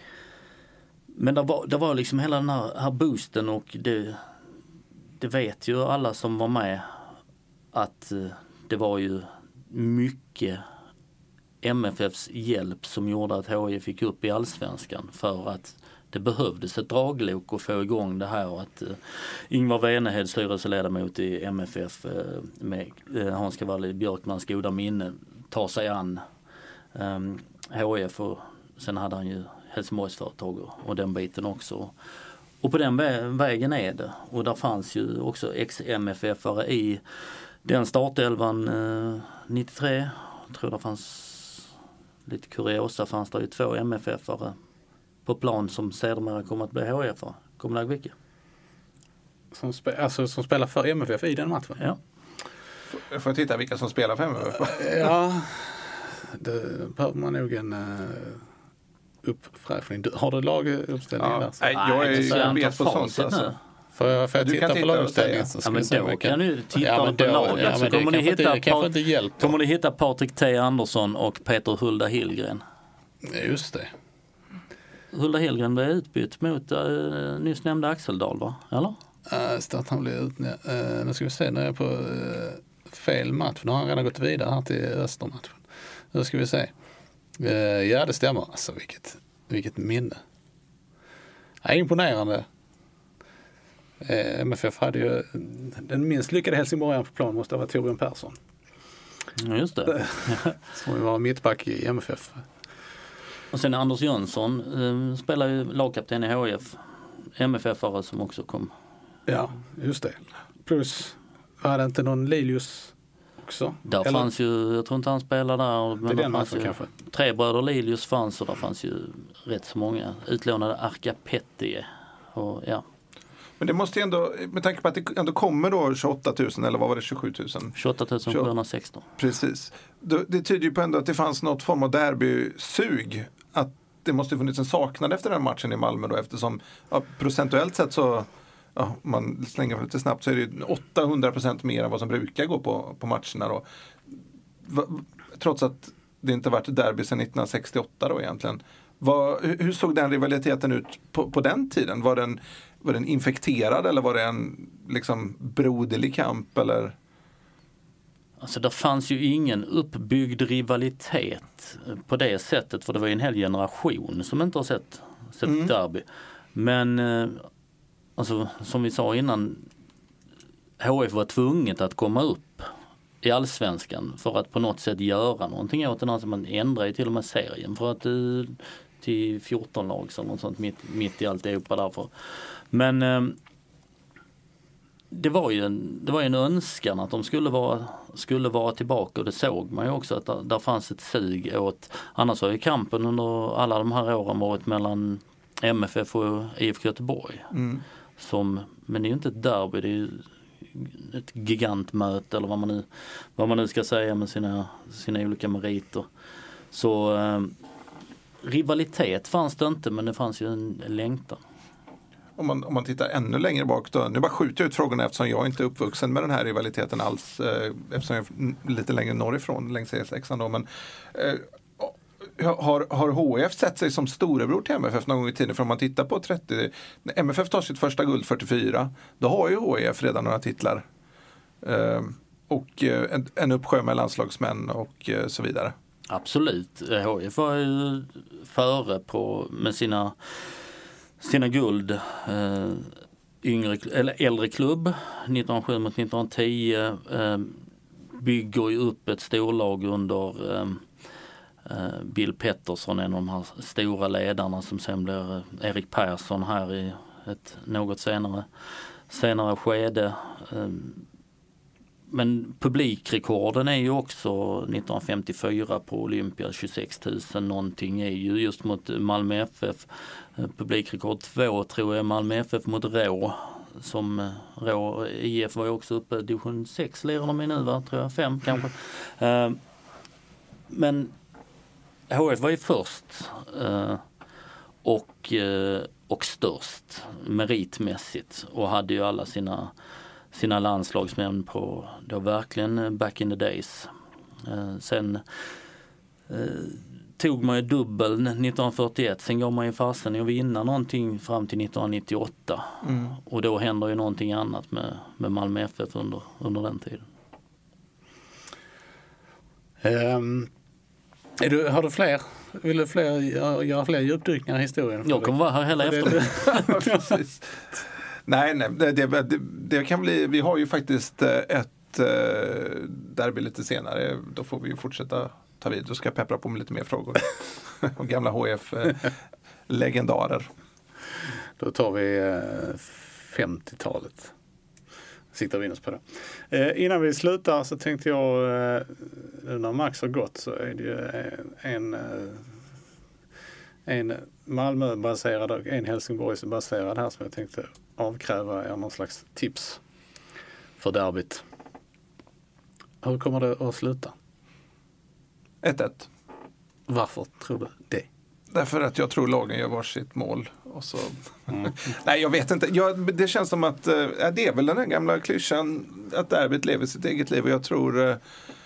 men det var, det var liksom hela den här, här boosten, och det, det vet ju alla som var med att uh, det var ju mycket M F F:s hjälp som gjorde att H I F fick upp i allsvenskan, för att det behövdes ett draglok att få igång det här, och att uh, Ingvar Venehed, styrelseledamot i M F F uh, med uh, Hans Cavalli Björkmans goda minne, tar sig an um, H I F, och sen hade han ju Helsingborgsföretag och, och den biten också. Och på den vä- vägen är det. Och där fanns ju också ex-M F F-are i den startelvan uh, nittiotre. Jag tror det fanns lite kuriosa, fanns det ju två M F F-are på plan som sedermera kommer att bli H I F-are. Kommer du ihåg vilka? Som, spe, alltså, som spelar för M F F i den matchen? Ja. Får jag titta vilka som spelar för M F F? Ja, det behöver man nog en uh, uppfräschning. Har du laguppställningen ja. där? Nej, jag är ju bet på sånt. Alltså. Får jag, får jag titta på laguppställningen? Ja, men då kan du titta ja, på då, laget, ja, så kommer ni, hitta inte, Pat- kommer ni hitta Patrik T. Andersson och Peter Hulda Hillgren. Just det. Hulda Hillgren blev utbytt mot uh, nyss nämnda Axel Dahl, va? Eller? Uh, start han blev ut, uh, nu ska vi se, när jag är på uh, fel match. Nu har han redan gått vidare här till Östermatchen. Nu ska vi se. Uh, ja, det stämmer. Alltså, vilket, vilket minne. Ja, imponerande. Uh, M F F hade ju den minst lyckade Helsingborgaren på plan måste ha varit Torbjörn Persson. Ja, just det. Som var mittback i M F F. Och sen Anders Jönsson uh, spelar ju lagkapten i H I F. M F F-are som också kom. Ja, just det. Plus, var det inte någon Lilius också? Där Eller? fanns ju, jag tror inte han spelade där. Men det den fanns ju, kanske. Tre bröder Lilius fanns, och där fanns ju rätt så många. Utlånade Arka Pettie. Och ja. Men det måste ju ändå, med tanke på att det ändå kommer då tjugoåtta tusen, eller vad var det, tjugosju tusen? tjugoåtta tusen sjuhundrasexton. Precis. Det tyder ju på ändå att det fanns något form av derby-sug. Att det måste ha funnits en saknad efter den matchen i Malmö då, eftersom ja, procentuellt sett så, ja, man slänger för lite snabbt, så är det åttahundra procent mer än vad som brukar gå på, på matcherna då. Va, trots att det inte varit derby sedan nittonhundrasextioåtta då egentligen. Vad, hur såg den rivaliteten ut på, på den tiden? Var den, var den infekterad, eller var det en liksom broderlig kamp, eller? Alltså det fanns ju ingen uppbyggd rivalitet på det sättet, för det var ju en hel generation som inte har sett, sett mm. derby. Men alltså, som vi sa innan, H F var tvunget att komma upp i allsvenskan för att på något sätt göra någonting åt den. Alltså man ändrar ju till och med serien för att till fjorton lag eller något sånt mitt, mitt i alltihopa därför. Men det var ju en, det var en önskan att de skulle vara, skulle vara tillbaka, och det såg man ju också att där, där fanns ett sug åt. Annars har ju kampen under alla de här åren varit mellan M F F och I F K Göteborg. Mm. Som, men det är ju inte ett derby, det är ju ett gigantmöte eller vad man nu, vad man nu ska säga med sina, sina olika meriter. Så eh, rivalitet fanns det inte, men det fanns ju en längtan. Om man, om man tittar ännu längre bak då, nu bara skjuter jag ut frågorna eftersom jag inte är uppvuxen med den här rivaliteten alls, eh, eftersom jag är lite längre norrifrån längs E sex då, men eh, har, har H F sett sig som storebror till M F F någon gång i tiden? För om man tittar på trettio, när M F F tar sitt första guld fyrtiofyra, då har ju H F redan några titlar. Eh, och eh, en, en uppsjö med landslagsmän och eh, så vidare. Absolut. H I F var ju före på, med sina, sina guld. Eh, yngre, eller äldre klubb, nittonhundrasju mot nittonhundratio. Eh, bygger ju upp ett storlag under eh, Bill Pettersson, en av de här stora ledarna som sen blir Erik Persson här i ett något senare, senare skede. Men publikrekorden är ju också nittonhundrafemtiofyra på Olympia, tjugosex tusen någonting är ju just mot Malmö F F. Publikrekord två tror jag Malmö F F mot Rå. Som Rå I F var ju också uppe, division sex lirar de i nu va, tror jag, fem kanske. Men H F var ju först och, och störst meritmässigt och hade ju alla sina, sina landslagsmän på då verkligen back in the days. Sen tog man ju dubbel nittonhundrafyrtioett, sen går man ju fasen att vinna någonting fram till nittonhundranittioåtta. Mm. Och då händer ju någonting annat med, med Malmö F F under, under den tiden. Um, är du, har du fler? Vill du fler, göra fler djupdykningar i historien? Jag kommer vara här hela eftermiddagen. Precis. Nej, nej det, det, det, det kan bli, vi har ju faktiskt ett uh, derby lite senare. Då får vi ju fortsätta ta vid. Då ska jag peppra på med lite mer frågor. Och gamla H F-legendarer. Då tar vi uh, femtiotalet. Siktar vi in oss på det. Eh, innan vi slutar så tänkte jag, eh, när Max har gått så är det ju en, en Malmö-baserad och en Helsingborgs-baserad här som jag tänkte avkräva er någon slags tips för derbyt. Hur kommer det att sluta? ett ett. Varför tror du det? Därför att jag tror lagen gör varsitt mål. Och så... mm. Nej, jag vet inte. Jag, det känns som att äh, det är väl den här gamla klyschan att derbyt lever sitt eget liv. Och jag tror äh,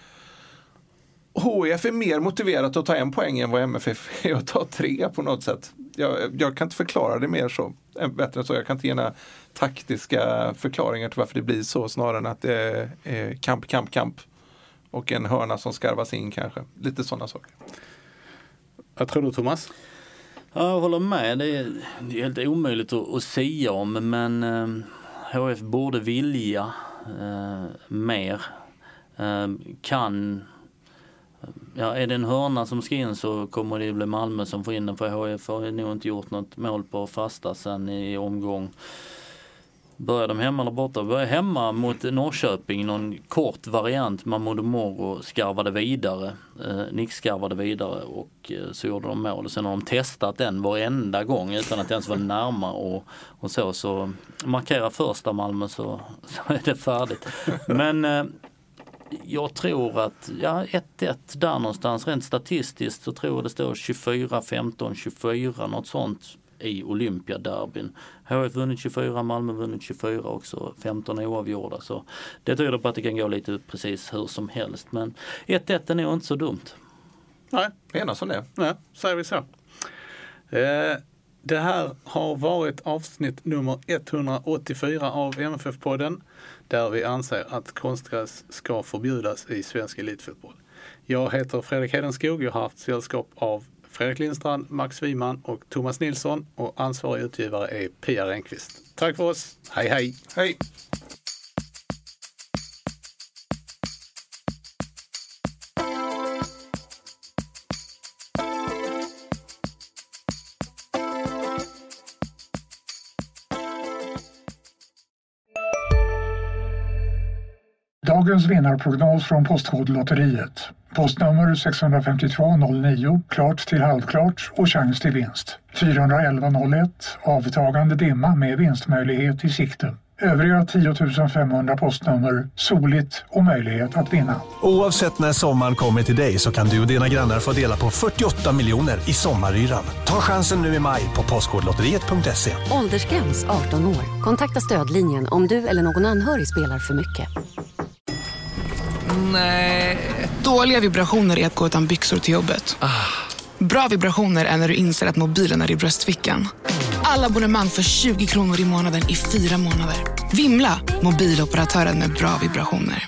H F är mer motiverat att ta en poäng än vad M F F är att ta tre på något sätt. Jag, jag kan inte förklara det mer så. Bättre än så. Jag kan inte ge några taktiska förklaringar till varför det blir så. Snarare än att det är kamp, kamp, kamp. Och en hörna som skarvas in kanske. Lite sådana saker. Vad tror du, Thomas? Ja, jag håller med. Det är, det är helt omöjligt att, att säga om, men eh, H F borde vilja eh, mer. Eh, kan... Ja, är det en hörna som ska in så kommer det bli Malmö som får in den, för H F har nog inte gjort något mål på fasta sen i omgång. Börjar de hemma eller borta? Börjar hemma mot Norrköping, någon kort variant. Mamoudou Moro skarvade vidare. Eh, Nick skarvade vidare och eh, så gjorde de mål. Och sen har de testat den varenda gång utan att ens vara närmare och, och så. Så markera första Malmö så, så är det färdigt. Men eh, jag tror att ja, ett ett där någonstans, rent statistiskt så tror jag det står tjugofyra femton tjugofyra, något sånt i Olympiaderbyn. H F vunnit tjugofyra, Malmö vunnit tjugofyra också, femton oavgjorda. Så det tyder på att det kan gå lite precis hur som helst. Men ett ett är nog inte så dumt. Nej, ena som det. Nej, säger vi så. Eh, det här har varit avsnitt nummer etthundraåttiofyra av M F F-podden, där vi anser att konstgräs ska förbjudas i svensk elitfotboll. Jag heter Fredrik Hedenskog. Jag har haft sällskap av Fredrik Lindstrand, Max Wiman och Thomas Nilsson, och ansvarig utgivare är Pia Renqvist. Tack för oss. Hej hej. Hej. Dagens vinnarprognos från Postkodlotteriet. Postnummer sexhundrafemtiotvå noll nio, klart till halvklart och chans till vinst. fyrahundraelva noll ett, avtagande dimma med vinstmöjlighet i sikte. Övriga tio tusen femhundra postnummer, soligt och möjlighet att vinna. Oavsett när sommaren kommer till dig så kan du och dina grannar få dela på fyrtioåtta miljoner i sommaryran. Ta chansen nu i maj på postkodlotteriet punkt se. Åldersgräns arton år. Kontakta stödlinjen om du eller någon anhörig spelar för mycket. Nej. Dåliga vibrationer är att gå utan byxor till jobbet. Ah. Bra vibrationer är när du inser att mobilen är i bröstfickan. Alla abonnemang för tjugo kronor i månaden i fyra månader. Vimla, mobiloperatören med bra vibrationer.